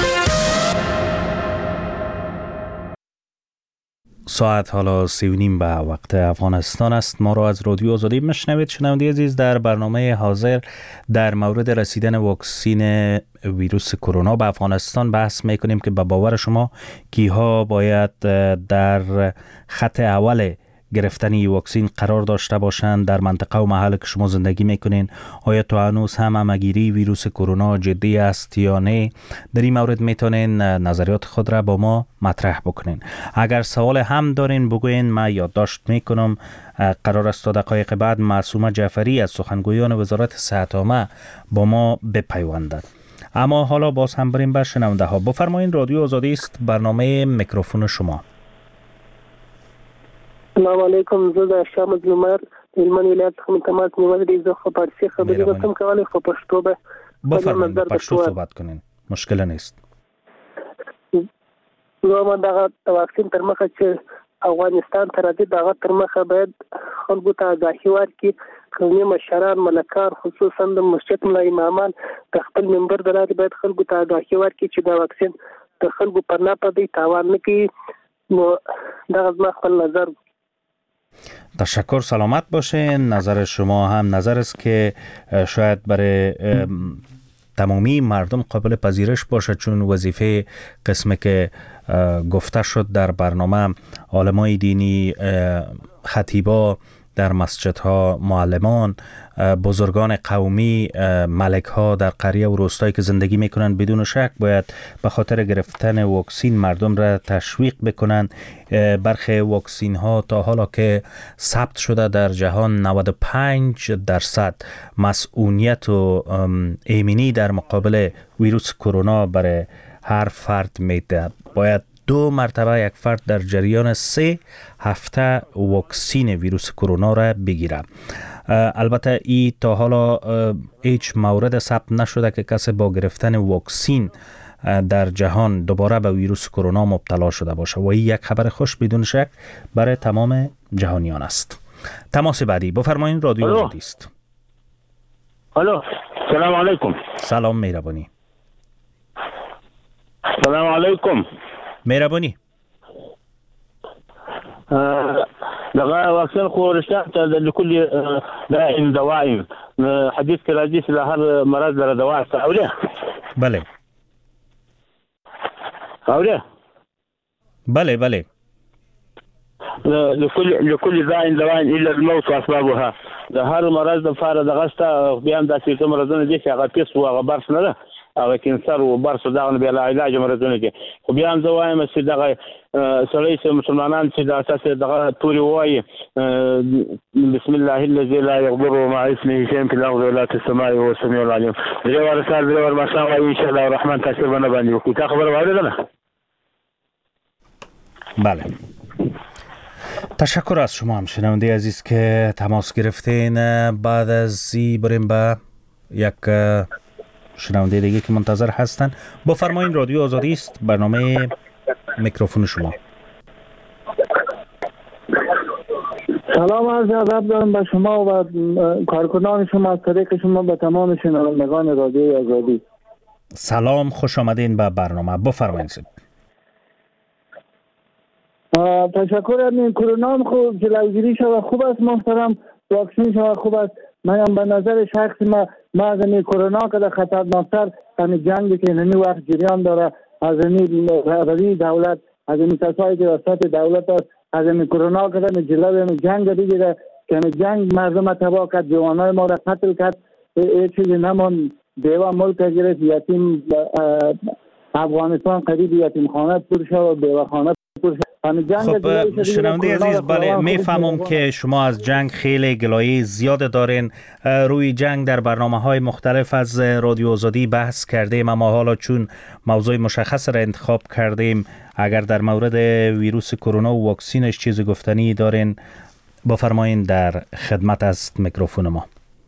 ساعت حالا سی و نیم به وقت افغانستان است. ما را از رادیو آزادی میشنوید. شنونده عزیز، در برنامه حاضر در مورد رسیدن واکسین ویروس کرونا به افغانستان بحث میکنیم که به باور شما کیها باید در خط اول گرفتن این واکسین قرار داشته باشند در منطقه و محل که شما زندگی میکنین. آیا تا هنوز هم همه‌گیری ویروس کرونا جدی است یا نه؟ در این مورد میتونین نظریات خود را با ما مطرح بکنین. اگر سوال هم دارین بگوین، ما یادداشت میکنم. قرار است تا دقایق بعد معصومه جعفری از سخنگویان وزارت صحت عامه با ما بپیوندد. اما حالا باز هم بریم به شنونده ها. بفرمایین، رادیو آزادی است، برنامه میکروفون شما. السلام علیکم. زه د شام زلمر هلمند ولایت څخه تماس نیولې دي. زه خو پارسي خبرې وکم کولی خو پښتو به بفرمایید. پښتو صحبت کنین، مشکل نیست. زما دغه واکسین تر مخه چې افغانستان ته راځي، دغه تر مخه باید خلکو ته آګاهي ورکړي. قومي مشران، ملکان، خصوصا د مسجد ملا امامان د خپل منبر د لارې باید خلکو ته آګاهي ورکړي چې دا واکسین د خلکو پر نه پدې تاوان نه کوي. نو دغه زما خپل نظر. تشکر، سلامت باشین. نظر شما هم نظر است که شاید برای تمامی مردم قابل پذیرش باشه، چون وظیفه قسمی که گفته شد در برنامه عالمای دینی، خطیبا در مسجدها، معلمان، بزرگان قومی، ملک ها در قریه و روستایی که زندگی میکنن، بدون شک باید به خاطر گرفتن واکسین مردم را تشویق بکنن. برخی واکسین ها تا حالا که ثبت شده در جهان نود و پنج درصد مسئولیت و ایمنی در مقابل ویروس کرونا برای هر فرد میده. باید دو مرتبه یک فرد در جریان سه هفته واکسین ویروس کرونا را بگیره. البته ای تا حالا هیچ مورد ثبت نشده که کسی با گرفتن واکسین در جهان دوباره به ویروس کرونا مبتلا شده باشه و این یک خبر خوش بدون شک برای تمام جهانیان است. تماس بعدی، بفرمایین، رادیو آزادی است. الو، سلام علیکم. سلام، مهربانی. سلام علیکم. مهربانی. دغه واکسین خو رشته ته د لكل داء دواء، حدیث کې راځي چې هر مرض لپاره دوا شته. اوله بله اوله بله بله لكل لكل داء دواء الا الموت واسبابها. د هر مرض لپاره دغه شته. بیا هم داسې کوم مرضونه دي چې هغه پیس او هغه برس نه ده، هغه کینسر او برس دغه نه بیا علاج مرضونه دي. خو بیا هم زه وایم چې دغه سړی چې مسلمانان چې د اساس دغه توري وایي بسم الله الذي لا يضر مع اسمه شيء في الارض ولا في السماء وهو السميع العليم. درې واره سال درې واره ماشاء الله ان شاء الله الرحمن تاثیر باندې باندې وکړي. تا خبره واورېده نه؟ بله، تشکر از شما هم شنونده عزیز که تماس گرفتین. بعد از این بریم به یک شنونده دیگه که منتظر هستن. بفرمایین، رادیو آزادی است، برنامه میکروفون شما. سلام عرض ادب دارم به شما و کارکنان شما، از طریق شما به تمام شنوندگان رادیو آزادی. سلام، خوش آمدین به برنامه. بفرمایید. تشکر از کرونا خوب جلوگیری شده خوب است محترم، واکسین شده خوب است. من به نظر شخصی ما ما از این کرونا که در خطرناکتر همین جنگی که همین وقت جریان داره، از این رهبری دولت، از این کسایی که وسط دولت است، از این کرونا که در جلوی این جنگ دیگه که جنگ مردم تباه کرد، جوانای ما را قتل کرد، این چیزی نمان. بیوه ملک گرفت، یتیم افغانستان قریب یتیم خانه پر شد و بیوه خانه پر شد. خب شنونده عزیز، بله میفهمم که شما از جنگ خیلی گلایه زیاد دارین. روی جنگ در برنامه های مختلف از رادیو آزادی بحث کردیم، اما حالا چون موضوع مشخص را انتخاب کردیم، اگر در مورد ویروس کرونا و واکسینش چیز گفتنی دارین بفرمایین، در خدمت است میکروفون ما.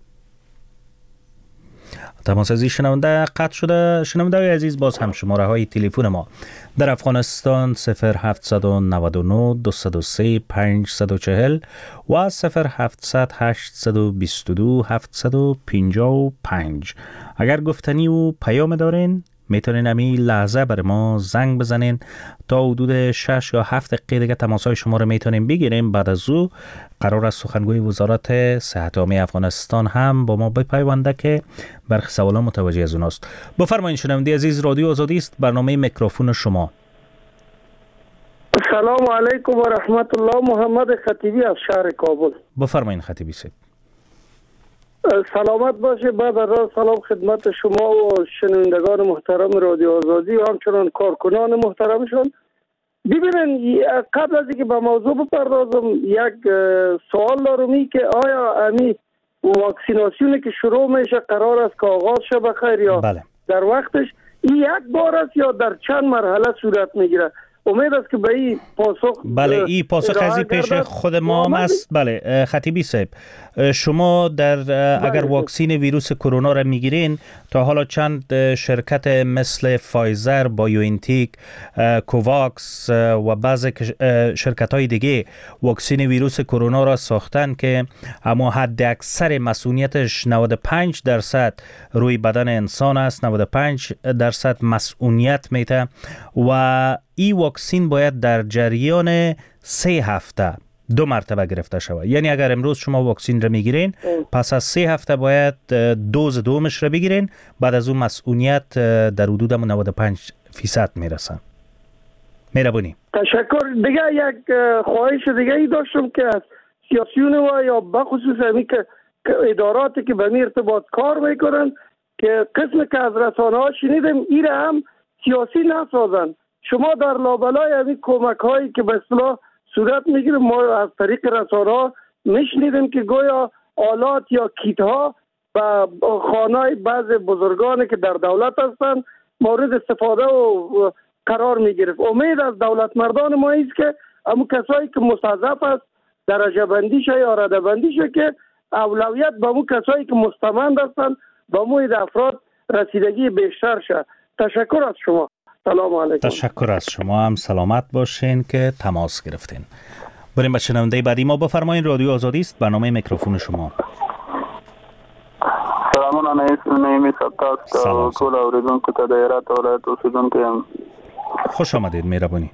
تماس از شنونده قطع شده. شنونده عزیز، باز هم شماره های تلفن ما در افغانستان صفر هفت نه نه دو صفر سه پنج چهار صفر و صفر هفت هشت دو دو هفت پنج پنج. اگر گفتنی و پیام دارین میتونین همین لحظه بر ما زنگ بزنین. تا حدود شش یا هفت دقیقه دیگه تماسهای شما رو میتونیم بگیریم. بعد از او قرار است سخنگوی وزارت صحت عامه افغانستان هم با ما بپیونده که برخی سوالا متوجه از اوناست. بفرمایید شنونده عزیز، رادیو آزادی است، برنامه میکروفون شما. سلام علیکم و رحمت الله. محمد خطیبی از شهر کابل. بفرمایید خطیبی صاحب. سلامت باشه. بعد از سلام خدمت شما و شنوندگان محترم رادیو آزادی و همچنان کارکنان محترمشون. ببینن قبل از اینکه به موضوع بپردازم یک سوال دارم که آیا امی واکسیناسیونی که شروع میشه قرار است که آغاز شه بخیر یا بله. در وقتش این یک بار است یا در چند مرحله صورت میگیره؟ امید است که به این پاسخ بله این پاسخ از پیش خود ما هم است. بله خطیبی صاحب، شما در اگر بله. واکسین ویروس کرونا را میگیرین، تا حالا چند شرکت مثل فایزر، بایوانتیک، کوواکس و بعض شرکت های دیگه واکسین ویروس کرونا را ساختن که اما حد اکثر مسئولیتش نود و پنج درصد روی بدن انسان است، نود و پنج درصد مسئولیت میته و این واکسین باید در جریان سه هفته دو مرتبه گرفته شود. یعنی اگر امروز شما واکسین را میگیرین، پس از سه هفته باید دوز دومش را بگیرین، بعد از اون مسئولیت در حدود نود و پنج فیصد میرسن. مهربونی. تشکر. دیگه یک خواهش دیگه ای داشتم که از سیاسیون و یا بخصوص همی که اداراتی که به می ارتباط کار میکنن که قسم که از رسانه ها شنیدم ایره هم سیاسی نسازن. شما در لابلای همین کمک هایی که به اصطلاح صورت میگیره ما از طریق رسانه ها میشنیدیم که گویا آلات یا کیت ها و خانه بعض بزرگانی که در دولت هستند مورد استفاده و قرار میگیره. امید از دولت مردان ما است که همون کسایی که مستضعف است درجه بندی شه یا رده بندی شه که اولویت به همون کسایی که مستمند هستند به همون افراد رسیدگی بیشتر شه. تشکر از شما. سلام علیکم. تشکر از شما هم. سلامت باشین که تماس گرفتین. بریم به شنونده بعدی ما. بفرمایین، رادیو آزادی است، برنامه میکروفون شما. سلام علیکم. نیمی سپاس کول اوریدونکو ته د هرات ولایت اوسیدونکو یم. خوش آمدید. مهرباني.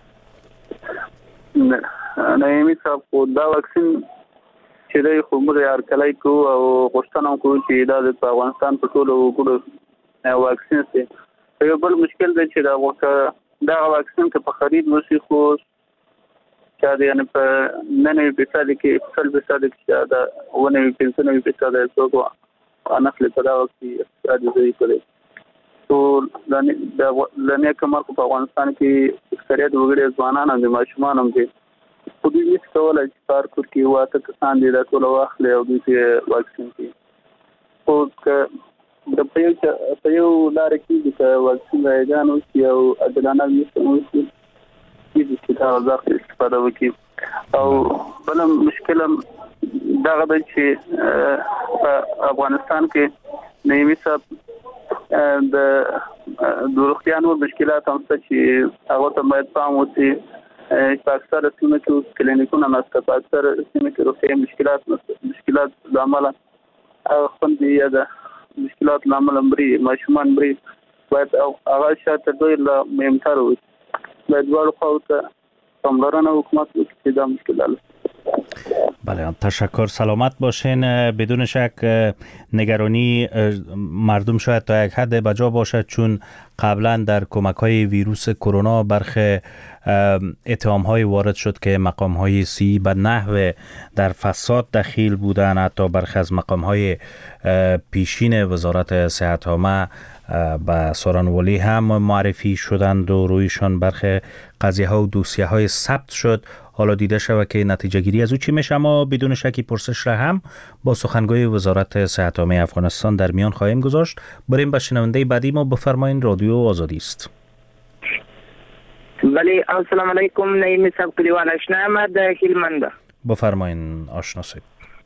نیمی صاحب دا واکسین چې د خو موږ یې هرکلی کوو او غوښتنه کوو چې دا د افغانستان په ټولو وګړو واکسین شي. یو بل مشکل دی چې دا دا واکسین که په خرید وشي خو چې دا یعنی په نه نوي فیصد کې سل فیصد کې دا و نوي پنځه نوي فیصد څوک انخلي په دا وخت کې اقتصادي ضعیف دی. تو د نیکه مرکو په افغانستان کې اکثریت وګړي ځوانان هم دي، ماشومان هم دي. خو دوی نشي کولی چې کار وکړي. واته کسان دي دا ټول واخلي او دوی ته واکسین کړي. خو که د په یو په یو لار کې د واکسین رایګان اوسي او عادلانه وي اوسي چې دا ځکه استفاده وکړي. او بل مشکل دا غوډه چې په افغانستان کې نیمه صاحب د دروغتيانو مشکلات هم څه چې هغه ته باید پام وشي. په اکثر سیمو کې کلینیکونه نشته، په اکثر سیمو کې روغتیايي مشکلات مشکلات د عمله خوندي یا د مشکلات لامل امري ماشومان بري باید هغه شاته دوی له مهمتر وي. باید ورو خو ته پاملرنه حکومت وکړي دا مشکل حل. بله، تشکر، سلامت باشین. بدون شک نگرانی مردم شاید تا یک حد بجا باشد، چون قبلا در کمک های ویروس کرونا برخی اتهام های وارد شد که مقام های سی به نحو در فساد دخیل بودن. حتی برخی از مقام های پیشین وزارت صحت عامه به سارنوالی هم معرفی شدند و رویشان برخی قضیه ها و دوسیه های ثبت شد. حالا دیده شود که نتیجه گیری از او چی میشه. اما بدون شکی پرسش را هم با سخنگوی وزارت صحت عامه افغانستان در میان خواهیم گذاشت. بریم به شنونده بعدی ما. بفرمایین، رادیو آزادی است. بله، السلام علیکم. نعیم صاحب کلیوال آشنا احمد هلمند. بفرمایین آشنا صاحب.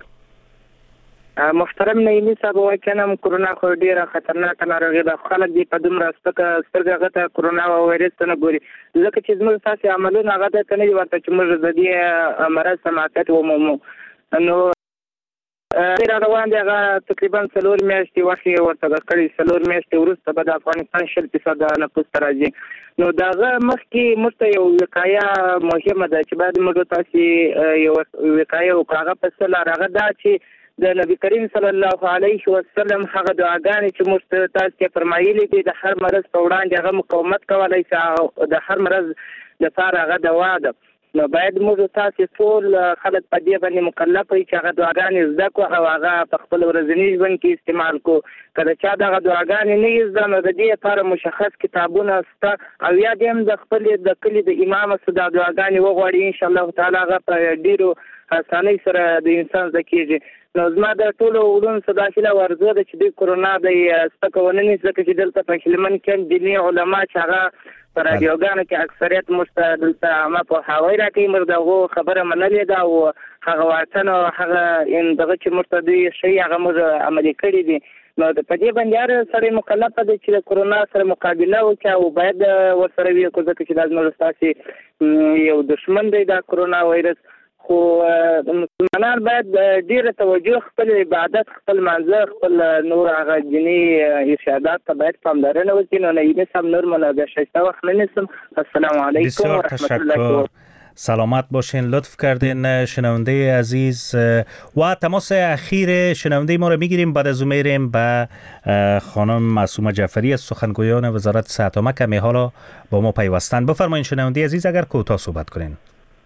محترم نعیمی صاحب، واقعا کرونا خو ډیره خطرناکه ناروغي ده. خلک دې په دومره سپکه سترګه هغه ته کرونا او وایرس ته نه ګوري، ځکه چې زموږ تاسې عملونه هغه ته نه دي ورته چې موږ د دې مرض سماعت ومومو. نو را روان دی هغه تقریبا څلور میاشتې وخت یې ورته درکړی. څلور میاشتې وروسته به د افغانستان شل فیصده نفوس ته راځي. نو د هغه مخکې موږ ته یو وقایه مهمه ده چې باید موږ تاسې یو وقایه وکړو. هغه په څه لار؟ هغه دا چې د نبی کریم صلی الله علیه وسلم هغه دعاګانې چې موږ ته تاسو فرمایلي دي، د هر مرض په وړاندې هغه مقاومت کولی شي او د هر مرض لپاره هغه دوا ده. نو باید موږ تاسو ټول خلک په دې باندې مکلف وي چې هغه دعاګانې زده کړو او هغه په خپل ورځني ژوند کې استعمال کړو. که د چا دغه دعاګانې نه زده نو د دې لپاره مشخص کتابونه شته او یا دې هم د خپل د کلي د امام څخه د دعاګانې وغواړي. انشاءالله تعالی هغه په ډېرو اسانۍ سره د انسان زده کېږي. نو زما د ټولو وروڼو څخه دا هیله ورزه ده چې دوی کرونا د سپکه ونه نیسي، ځکه چې دلته په هلمند کې هم دیني علما چې هغه په راډیوګانو کې اکثریت موږ ته دلته عامه پوهاوی راکوي، موږ د هغو خبره منلې ده او هغه واټن او هغه دغه چې موږ ته دوی ښیي هغه موږ عملي کړي دي. نو په دې باندې هر سړی مکلفه دی چې د کرونا سره مقابله وکړي او باید ورسره وي کړو، ځکه چې دا زموږ ستاسې یو دښمن دی دا کرونا وایرس. خو مسلمانان باید ډیره توجه خپل عبادت، خپل منځه، خپل نور هغه دیني ارشادات ته باید پاملرنه وکړي. نو نعیمي صاحب نور منو د ښایسته وخت نه نیسم. السلام علیکم و رحمت الله. سلامت باشین، لطف کردین شنونده عزیز. و تماس اخیر شنونده ما رو میگیریم، بعد از اون میریم به خانم معصومه جعفری از سخنگویان وزارت صحت عامه که حالا با ما پیوستن. بفرمایید شنونده عزیز، اگر کوتاه صحبت کنین.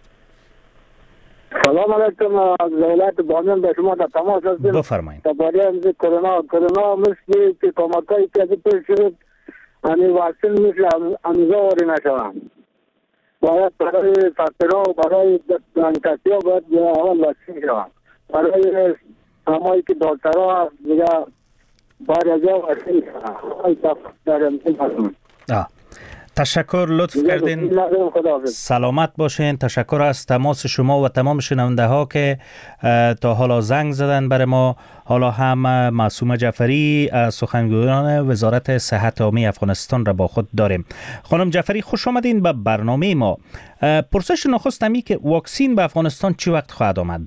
سلام علیکم از دولت بامیان به شما در تماس هستیم. بفرمایید. درباره از کرونا کرونا مثل که کمکایی که پیش شد یعنی واکسن مثل امیزا واری نشوند. باید برای فقیرها و برای دانشجوها باید اول واکسن شوند. برای همایی که دکترها هست دیگه باید از واکسن شوند. آه تشکر، لطف کردین. سلامت باشین. تشکر از تماس شما و تمام شنونده ها که تا حالا زنگ زدن برای ما. حالا هم معصومه جعفری از سخنگویان وزارت صحت عامه افغانستان را با خود داریم. خانم جعفری خوش آمدین به برنامه ما. پرسش نخست همی که واکسین به افغانستان چی وقت خواهد آمد؟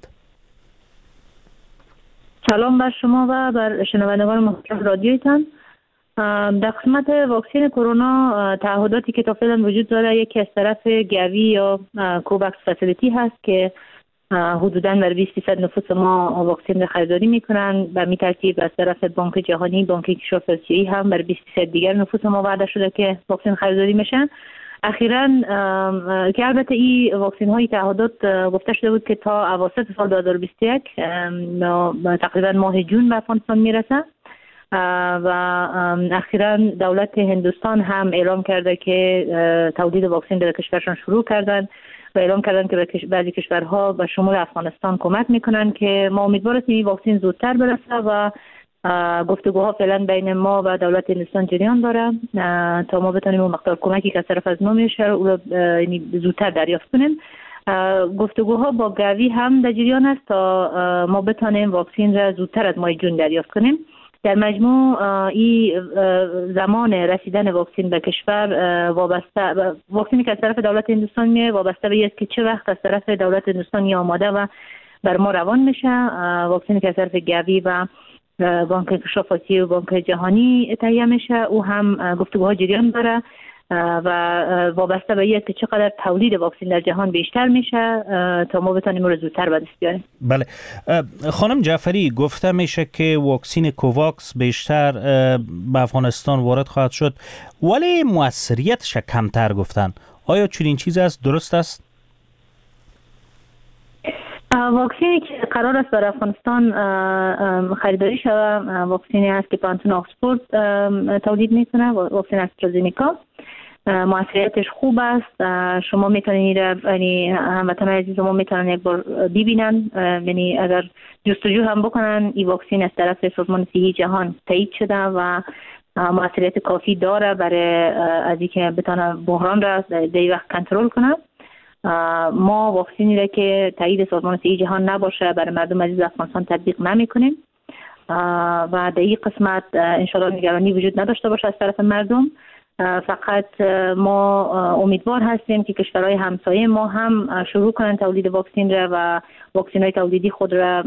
سلام بر شما و بر شنوندگان محترم رادیویتان. در قسمت واکسن کرونا تعهداتی که تا فعلا وجود داره، یکی از طرف گوی یا کوواکس فسیلیتی هست که حدوداً بر بیست درصد نفوس ما واکسن خریداری میکنن. به می ترتیب از طرف بانک جهانی، بانک انکشاف آسیایی هم بر بیست درصد دیگر نفوس ما وعده شده که واکسن خریداری میشن. اخیراً که البته این واکسن های تعهدات گفته شده بود که تا اواسط سال دو هزار و بیست و یک تقریبا ماه جون به افغانستان میرسه و اخیراً دولت هندوستان هم اعلام کرده که تولید واکسن در کشورشان شروع کردن و اعلام کردن که به بعضی کشورها به شمول افغانستان کمک میکنن که ما امیدوار هستیم این واکسن زودتر برسه و گفتگوها فعلا بین ما و دولت هندوستان جریان داره تا ما بتونیم اون مقدار کمکی که از طرف از ما میشه رو زودتر دریافت کنیم. گفتگوها با گوی هم در جریان است تا ما بتونیم واکسن را زودتر از ماه جون دریافت کنیم. در مجموع این زمان رسیدن واکسن به کشور وابسته، واکسنی که از طرف دولت هندوستان میه وابسته به است که چه وقت از طرف دولت هندوستان آماده و بر ما روان میشه. واکسنی که از طرف گوی و بانک انکشاف آسیایی و بانک جهانی تهیه میشه او هم گفتگوها جریان داره. و وابسته به اینکه چقدر تولید واکسن در جهان بیشتر میشه تا ما بتونیم رو زودتر به دست بیاریم. بله خانم جعفری، گفته میشه که واکسن کوواکس بیشتر به افغانستان وارد خواهد شد ولی موثریتش کمتر گفتن. آیا چنین چیزی است؟ درست است؟ واکسنی که قرار است در افغانستان خریداری شود واکسنی است که پانتون آکسفورد تولید میکنه، واکسن استرازینیکا. موثریتش خوب است. شما میتونید یعنی هموطنان عزیز ما میتونن یک بار ببینن، یعنی اگر جستجو هم بکنن این واکسن از طرف سازمان صحی جهان تایید شده و موثریت کافی داره برای از اینکه بتونه بحران را در وقت کنترل کنه. ما واکسنی را که تایید سازمان صحی جهان نباشه برای مردم عزیز افغانستان تطبیق نمی کنیم و در این قسمت انشاءالله نگرانی وجود نداشته باشه از طرف مردم. فقط ما امیدوار هستیم که کشورهای همسایه ما هم شروع کنند تولید واکسن را و واکسن های تولیدی خود را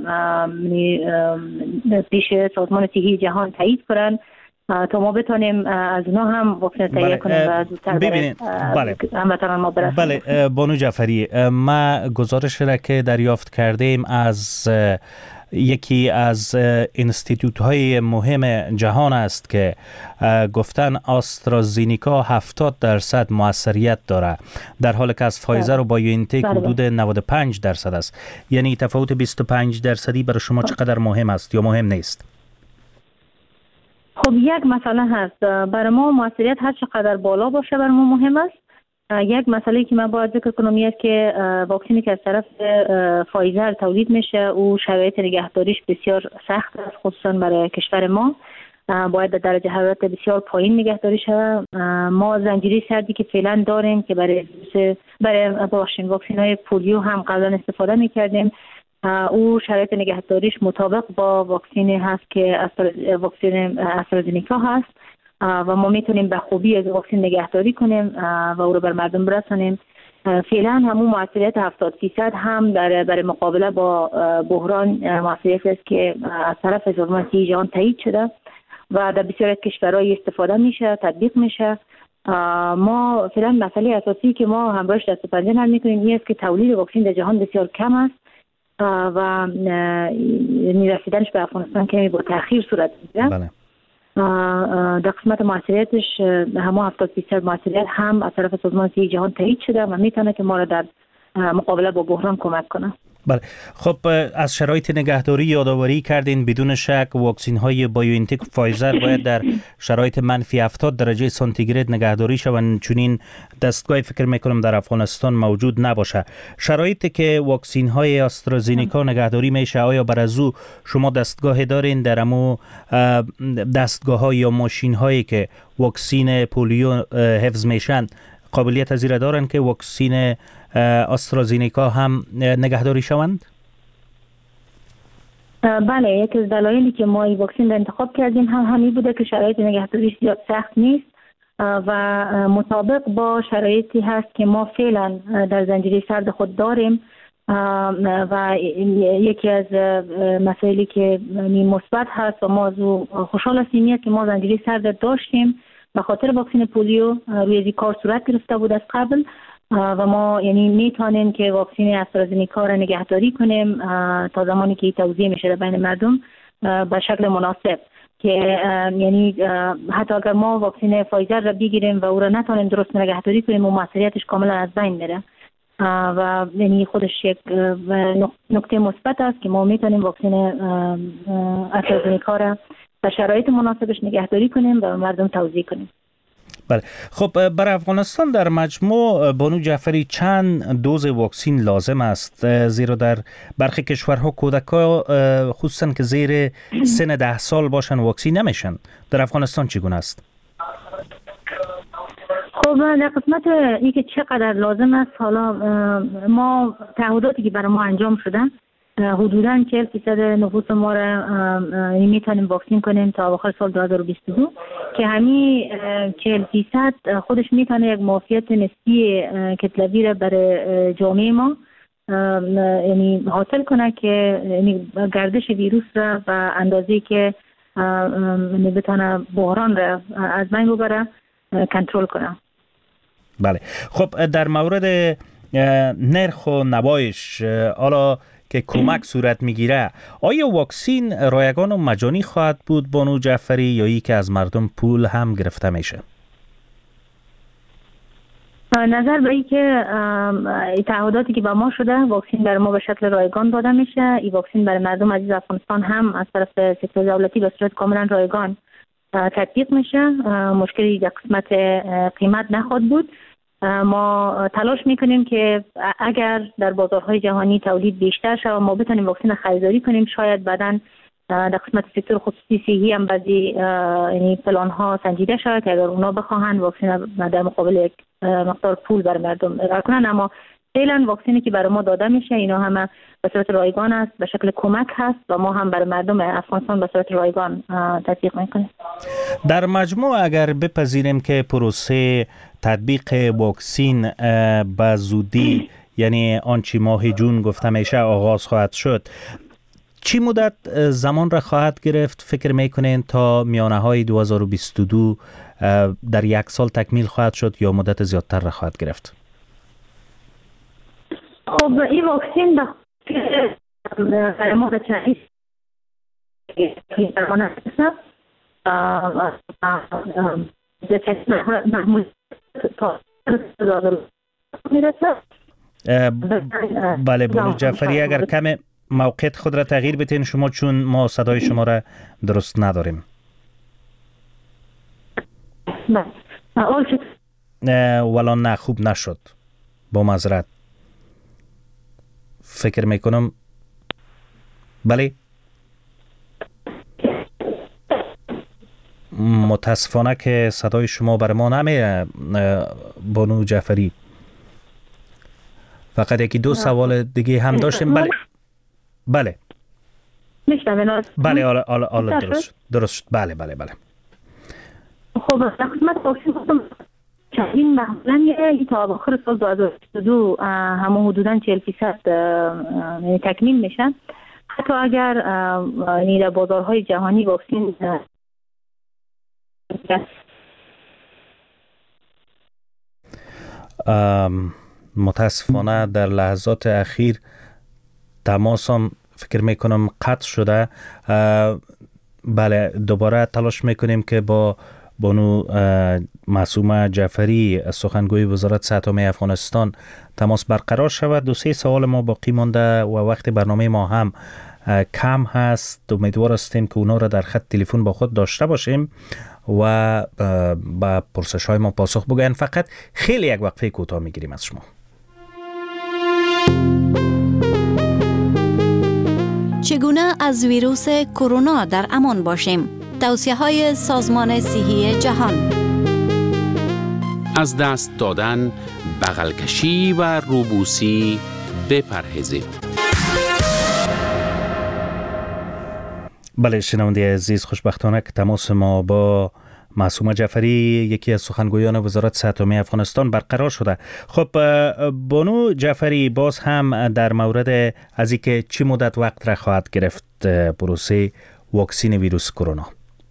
پیش سازمان صحی جهان تایید کنند تا ما بتونیم از اونا هم واکسن تهیه کنیم و زودتر ببینید. بله هموطنان ما برسیم. بله بانو جعفری، ما گزارش را که دریافت کردیم از یکی از انستیتوت های مهم جهان است که گفتن آسترازینیکا هفتاد درصد موثریت داره، در حالی که از فایزر و بایوانتک حدود نود و پنج درصد است. یعنی تفاوت بیست و پنج درصدی برای شما چقدر مهم است یا مهم نیست؟ خب یک مسئله هست، برای ما موثریت هر چقدر بالا باشه برای ما مهم است. یک مسئله که من باید ذکر کنم است که واکسنی که از طرف فایزر تولید میشه او شرایط نگهداریش بسیار سخت است، خصوصا برای کشور ما باید در درجه حرارت بسیار پایین نگهداری شود. ما زنجیره سردی که فعلا داریم که برای برای باشین واکسن های پولیو هم قبلا استفاده میکردیم، او شرایط نگهداریش مطابق با واکسنی هست که واکسن استرازینیکا هست و ما میتونیم به خوبی از واکسن نگهداری کنیم و او رو بر مردم برسانیم. فعلا همون موثریت هفتاد درصد هم در برای مقابله با بحران موثریت است که از طرف سازمان صحی جهان تایید شده و در بسیار از کشورهای استفاده میشه، تطبیق میشه. ما فعلا مسئله اساسی که ما همراهش دست و پنجه نرم میکنیم این است که تولید واکسن در جهان بسیار کم است و رسیدنش به افغانستان کمی با تأخیر صورت میگیره. بله. در قسمت موثریتش همه هفتاد درصد موثریت هم از طرف سازمان صحی جهان تایید شده و میتونه که ما را در مقابله با بحران کمک کنه. بله. خب از شرایط نگهداری یادآوری کردین. بدون شک واکسن های بایوانتک فایزر باید در شرایط منفی هفتاد درجه سانتیگراد نگهداری شوند، چنین دستگاهی فکر میکنم در افغانستان موجود نباشه. شرایطی که واکسن های آسترازینیکا نگهداری میشه، آیا بر از او شما دستگاه دارین در امو دستگاه های یا ماشین هایی که واکسن پولیو حفظ میشن قابلیت از این دارن که واکسن آسترازینیکا هم نگهداری شوند؟ بله، یکی از دلایلی که ما این واکسن را انتخاب کردیم هم همین بوده که شرایط نگهداریش زیاد سخت نیست و مطابق با شرایطی هست که ما فعلا در زنجیره سرد خود داریم و یکی از مسائلی که مثبت هست و ما از خوشحال هستیم که ما زنجیره سرد داشتیم به خاطر واکسن پولیو روی این کار صورت گرفته بود از قبل و ما یعنی میتونیم که واکسن استرازینیکا را نگهداری کنیم تا زمانی که توزیع میشه بین مردم به شکل مناسب، که یعنی حتی اگر ما واکسن فایزر را بگیریم و او را نتونیم درست نگهداری کنیم و موثریتش کاملا از بین میره و یعنی خودش یک نکته مثبت است که ما میتونیم واکسن استرازینیکا را به شرایط مناسبش نگهداری کنیم و مردم توزیع کنیم. بله. خب برای افغانستان در مجموع بانو جعفری چند دوز واکسن لازم است؟ زیرا در برخی کشورها کودک‌ها خصوصا که زیر سن ده سال باشن واکسن نمیشن. در افغانستان چگونه است؟ خب در قسمت این که چقدر لازم است، حالا ما تعهداتی که برای ما انجام شدن حدوداً چهل درصد نفوس ما را میتونیم واکسین کنیم تا آخر سال دو هزار و بیست و دو که همین چهل درصد خودش میتونه یک معافیت نسبی کتلوی را برای جامعه ما یعنی حاصل کنه که یعنی گردش ویروس را به اندازه‌ای که بتونه بحران را از بین ببره کنترل کنه. بله. خب در مورد نرخ و نوایش حالا که کمک صورت میگیره، آیا واکسین رایگان و مجانی خواهد بود بانو جعفری یا ای که از مردم پول هم گرفته میشه؟ نظر به ای که تعهداتی که با ما شده، واکسین برای ما به شکل رایگان داده میشه. این واکسین برای مردم عزیز افغانستان هم از طرف سکتور دولتی به صورت کاملا رایگان تطبیق میشه. مشکلی در قسمت قیمت نخواهد بود. ما تلاش میکنیم که اگر در بازارهای جهانی تولید بیشتر شود ما بتونیم واکسن خریداری کنیم. شاید بعداً در قسمت سکتور خصوصی صحی هم بعضی یعنی پلان ها سنجیده شود که اگر اونا بخواهند واکسن در مقابل یک مقدار پول برای مردم ارائه کنن. اما فعلا واکسنی که برای ما داده میشه اینا همه به صورت رایگان است، به شکل کمک هست و ما هم برای مردم افغانستان به صورت رایگان تطبیق میکنیم. در مجموع اگر بپذیریم که پروسه تطبیق واکسین به زودی یعنی آنچه ماه جون گفته میشه آغاز خواهد شد، چی مدت زمان را خواهد گرفت فکر میکنین تا میانه های دو هزار و بیست و دو در یک سال تکمیل خواهد شد یا مدت زیادتر را خواهد گرفت؟ خب این واکسین برای ما به چنین درمان هست بله بانو جعفری اگر کم موقعیت خود را تغییر بتین شما، چون ما صدای شما را درست نداریم. ولی نه خوب نشد، با معذرت. فکر میکنم بله متاسفانه که صدای شما بر ما نمیره بانو جعفری. فقط یکی دو سوال دیگه هم داشتیم. بله بله بله آلا آلا آلا درست شد درست شد بله بله بله. خب در قسمت واکسن گفتم این معمولا یه تا آخر سال دو هزار و بیست و دو همه حدوداً چهل فیصد تکمیل میشن. حتی اگر در بازارهای جهانی واکسن متاسفانه در لحظات اخیر تماسم فکر میکنم قطع شده. بله دوباره تلاش میکنیم که با بانو معصومه جعفری سخنگوی وزارت صحت عامه افغانستان تماس برقرار شود. دو سه سوال ما باقی مانده و وقت برنامه ما هم کم هست. امیدوار هستیم که اونا را در خط تلفن با خود داشته باشیم و با پرسش های ما پاسخ بگوین. فقط خیلی یک وقفه کوتاه میگیریم از شما. چگونه از ویروس کرونا در امان باشیم؟ توصیه های سازمان صحی جهان. از دست دادن، بغل کشی و روبوسی بپرهیزید. بله شنونده عزیز، خوشبختانه که تماس ما با معصومه جعفری یکی از سخنگویان وزارت صحت عامه افغانستان برقرار شده. خب بانو جعفری باز هم در مورد از اینکه چی مدت وقت را خواهد گرفت پروسه واکسین ویروس کرونا.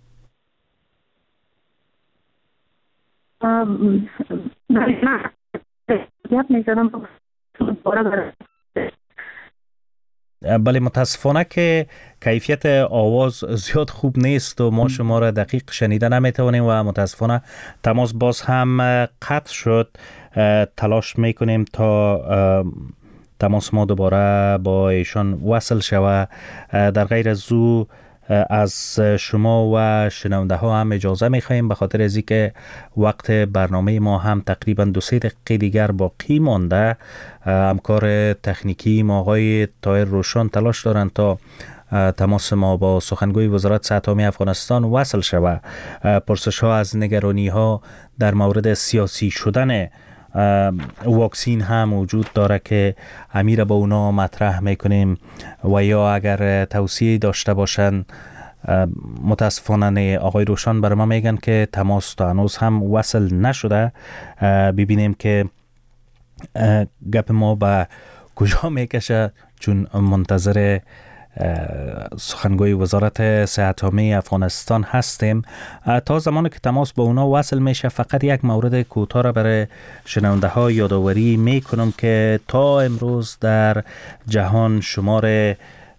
بله متاسفانه که کیفیت آواز زیاد خوب نیست و ما شما را دقیق شنیده نمیتوانیم و متاسفانه تماس باز هم قطع شد. تلاش میکنیم تا تماس ما دوباره با ایشان وصل شود. در غیر از او از شما و شنونده ها هم اجازه میخواییم به خاطر از اینکه وقت برنامه ما هم تقریبا دو سه دقیقه دیگر باقی مانده. همکار تکنیکی ما آقای طاهر روشن تلاش دارند تا تماس ما با سخنگوی وزارت صحت عامه افغانستان وصل شود. پرسش ها از نگرانی ها در مورد سیاسی شدن واکسین هم وجود داره که امیر با اونا مطرح میکنیم و یا اگر توصیه داشته باشن. متاسفانه آقای روشن برای ما میگن که تماس تا هنوز هم وصل نشده. ببینیم که گپ ما به کجا میکشه، چون منتظر سخنگوی وزارت صحت عامه افغانستان هستیم. تا زمانی که تماس با اونا وصل میشه فقط یک مورد کوتاه را برای شنونده ها یادآوری میکنم که تا امروز در جهان شمار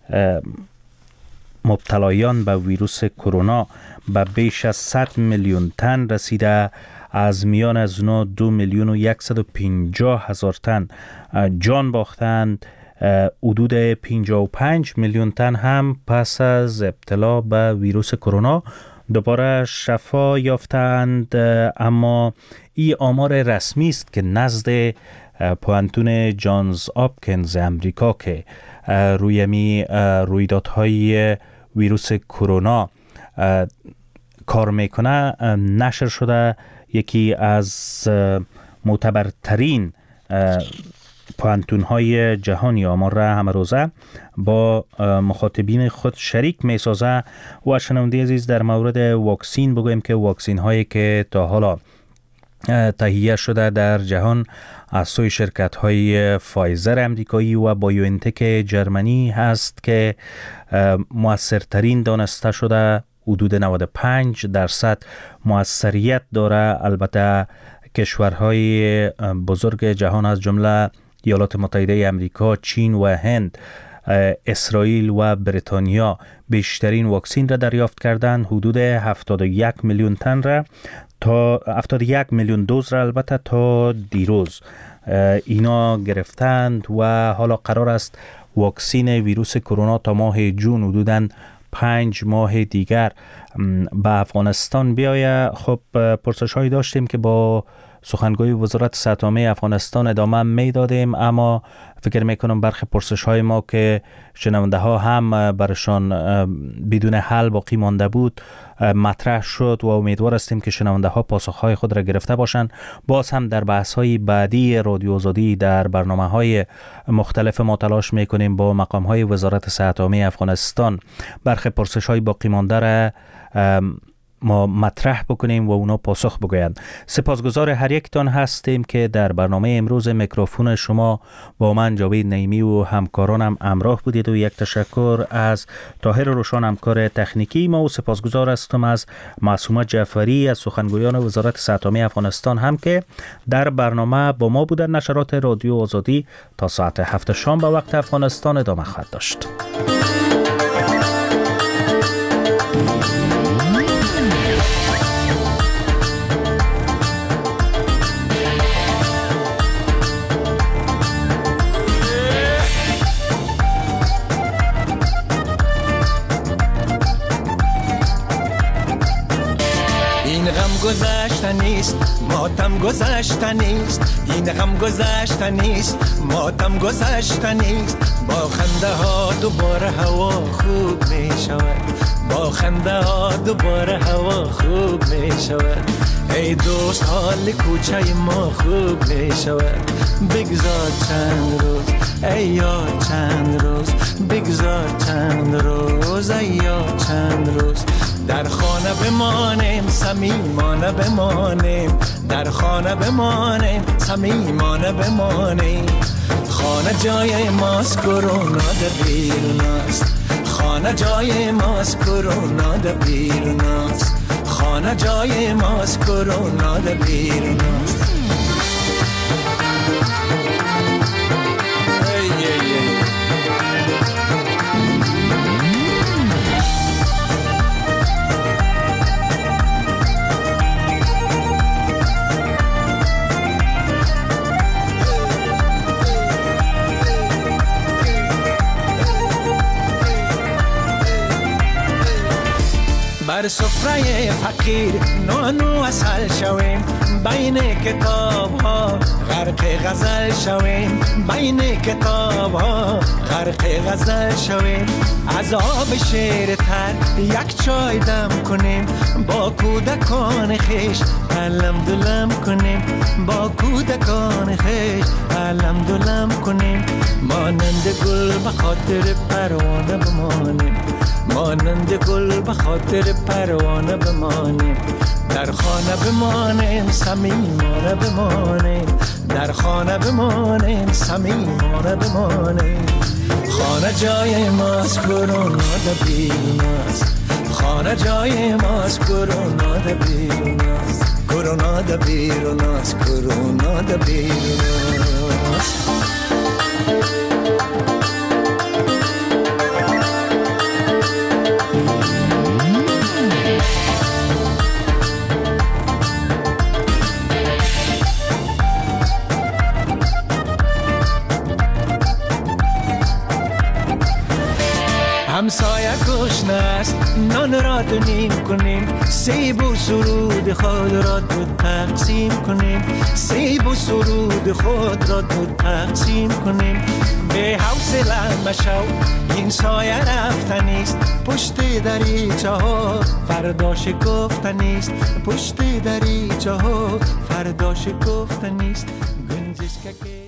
مبتلایان به ویروس کرونا به بیش از صد میلیون تن رسیده. از میان از اونا دو میلیون و یکصد و پنجاه هزار تن جان باختند. حدود پنجاه و پنج میلیون تن هم پس از ابتلا به ویروس کرونا دوباره شفا یافتند. اما این آمار رسمی است که نزد پوانتون جانز آپکینز امریکا که روی می رویدادهای ویروس کرونا کار میکنه نشر شده. یکی از معتبرترین پوانتون های جهانی آمار را همه روزه با مخاطبین خود شریک می سازه. و شنونده عزیز در مورد واکسین بگویم که واکسین هایی که تا حالا تهیه شده در جهان از سوی شرکت های فایزر امریکایی و بایوانتک جرمنی هست که مؤثرترین دانسته شده. حدود نود و پنج درصد مؤثریت داره. البته کشورهای بزرگ جهان از جمله ایالات متحده امریکا، چین و هند، اسرائیل و بریتانیا بیشترین واکسین را دریافت کردند. حدود هفتاد و یک میلیون تن را تا هفتاد و یک میلیون دوز را البته تا دیروز اینا گرفتند و حالا قرار است واکسین ویروس کرونا تا ماه جون حدوداً پنج ماه دیگر به افغانستان بیایه. خب پرسش هایی داشتیم که با سخنگوی وزارت صحت عامه افغانستان ادامه می دادیم، اما فکر میکنم برخی پرسش های ما که شنونده ها هم برشان بدون حل باقی مانده بود مطرح شد و امیدوار هستیم که شنونده ها پاسخ های خود را گرفته باشند. باز هم در بحث های بعدی رادیو آزادی در برنامه های مختلف ما تلاش میکنیم با مقام های وزارت صحت عامه افغانستان برخی پرسش های باقی مانده را ما مطرح بکنیم و اونا پاسخ بگویند. سپاسگزار هر یکتان هستیم که در برنامه امروز میکروفون شما با من جاوید نعیمی و همکارانم همراه بودید و یک تشکر از طاهر روشان همکار تکنیکی ما و سپاسگزار هستم از معصومه جعفری از سخنگویان وزارت صحت عامه افغانستان هم که در برنامه با ما بودن. نشرات رادیو آزادی تا ساعت هفت شام به وقت افغانستان ادامه خواهد داشت. گذشته نیست ماتم گذشته نیست، این غم گذشته نیست ماتم گذشته نیست. با خنده ها دوباره هوا خوب می شود، با خنده ها دوباره هوا خوب می شود. ای دوست حال کوچه ما خوب می شود. بگذار چند روز ای یار چند روز، بگذار چند روز ای یار چند روز. در خانه بمانیم صمیمانه بمانیم، در خانه بمانیم صمیمانه بمانیم. خانه جای ماست کرونا در بیرون است، خانه جای ماست کرونا در بیرون است، خانه جای ماست کرونا در بیرون است. بر سفره فقیر نانو اصل شویم، بین کتاب ها غرق غزل شویم، بین کتاب ها غرق غزل شویم. از آب شیر تر یک چای دم کنیم، با کودکان خیش علم دلم کنیم، با کودکان خیش علم دلم کنیم. مانند گل به خاطر پروانه بمانیم، مانند گل به خاطر پروانه بمانیم. در خانه بمانیم صمیمانه بمانیم، در خانه بمانیم صمیمانه بمانیم. خانه جای ماست کرونا در بیرون است خانه جای ماست کرونا در بیرون است کرونا در بیرون است کرونا در بیرون است همسایه گشنه است نان را دونیم کنیم سیب و سرود خود را دو تقسیم کنیم سیب و سرود خود را دو تقسیم کنیم به حوصله مشو این سایه رفتنیست پشت دریچه ها فردا شکفتنیست پشت دریچه ها فردا شکفتنیست گنجشک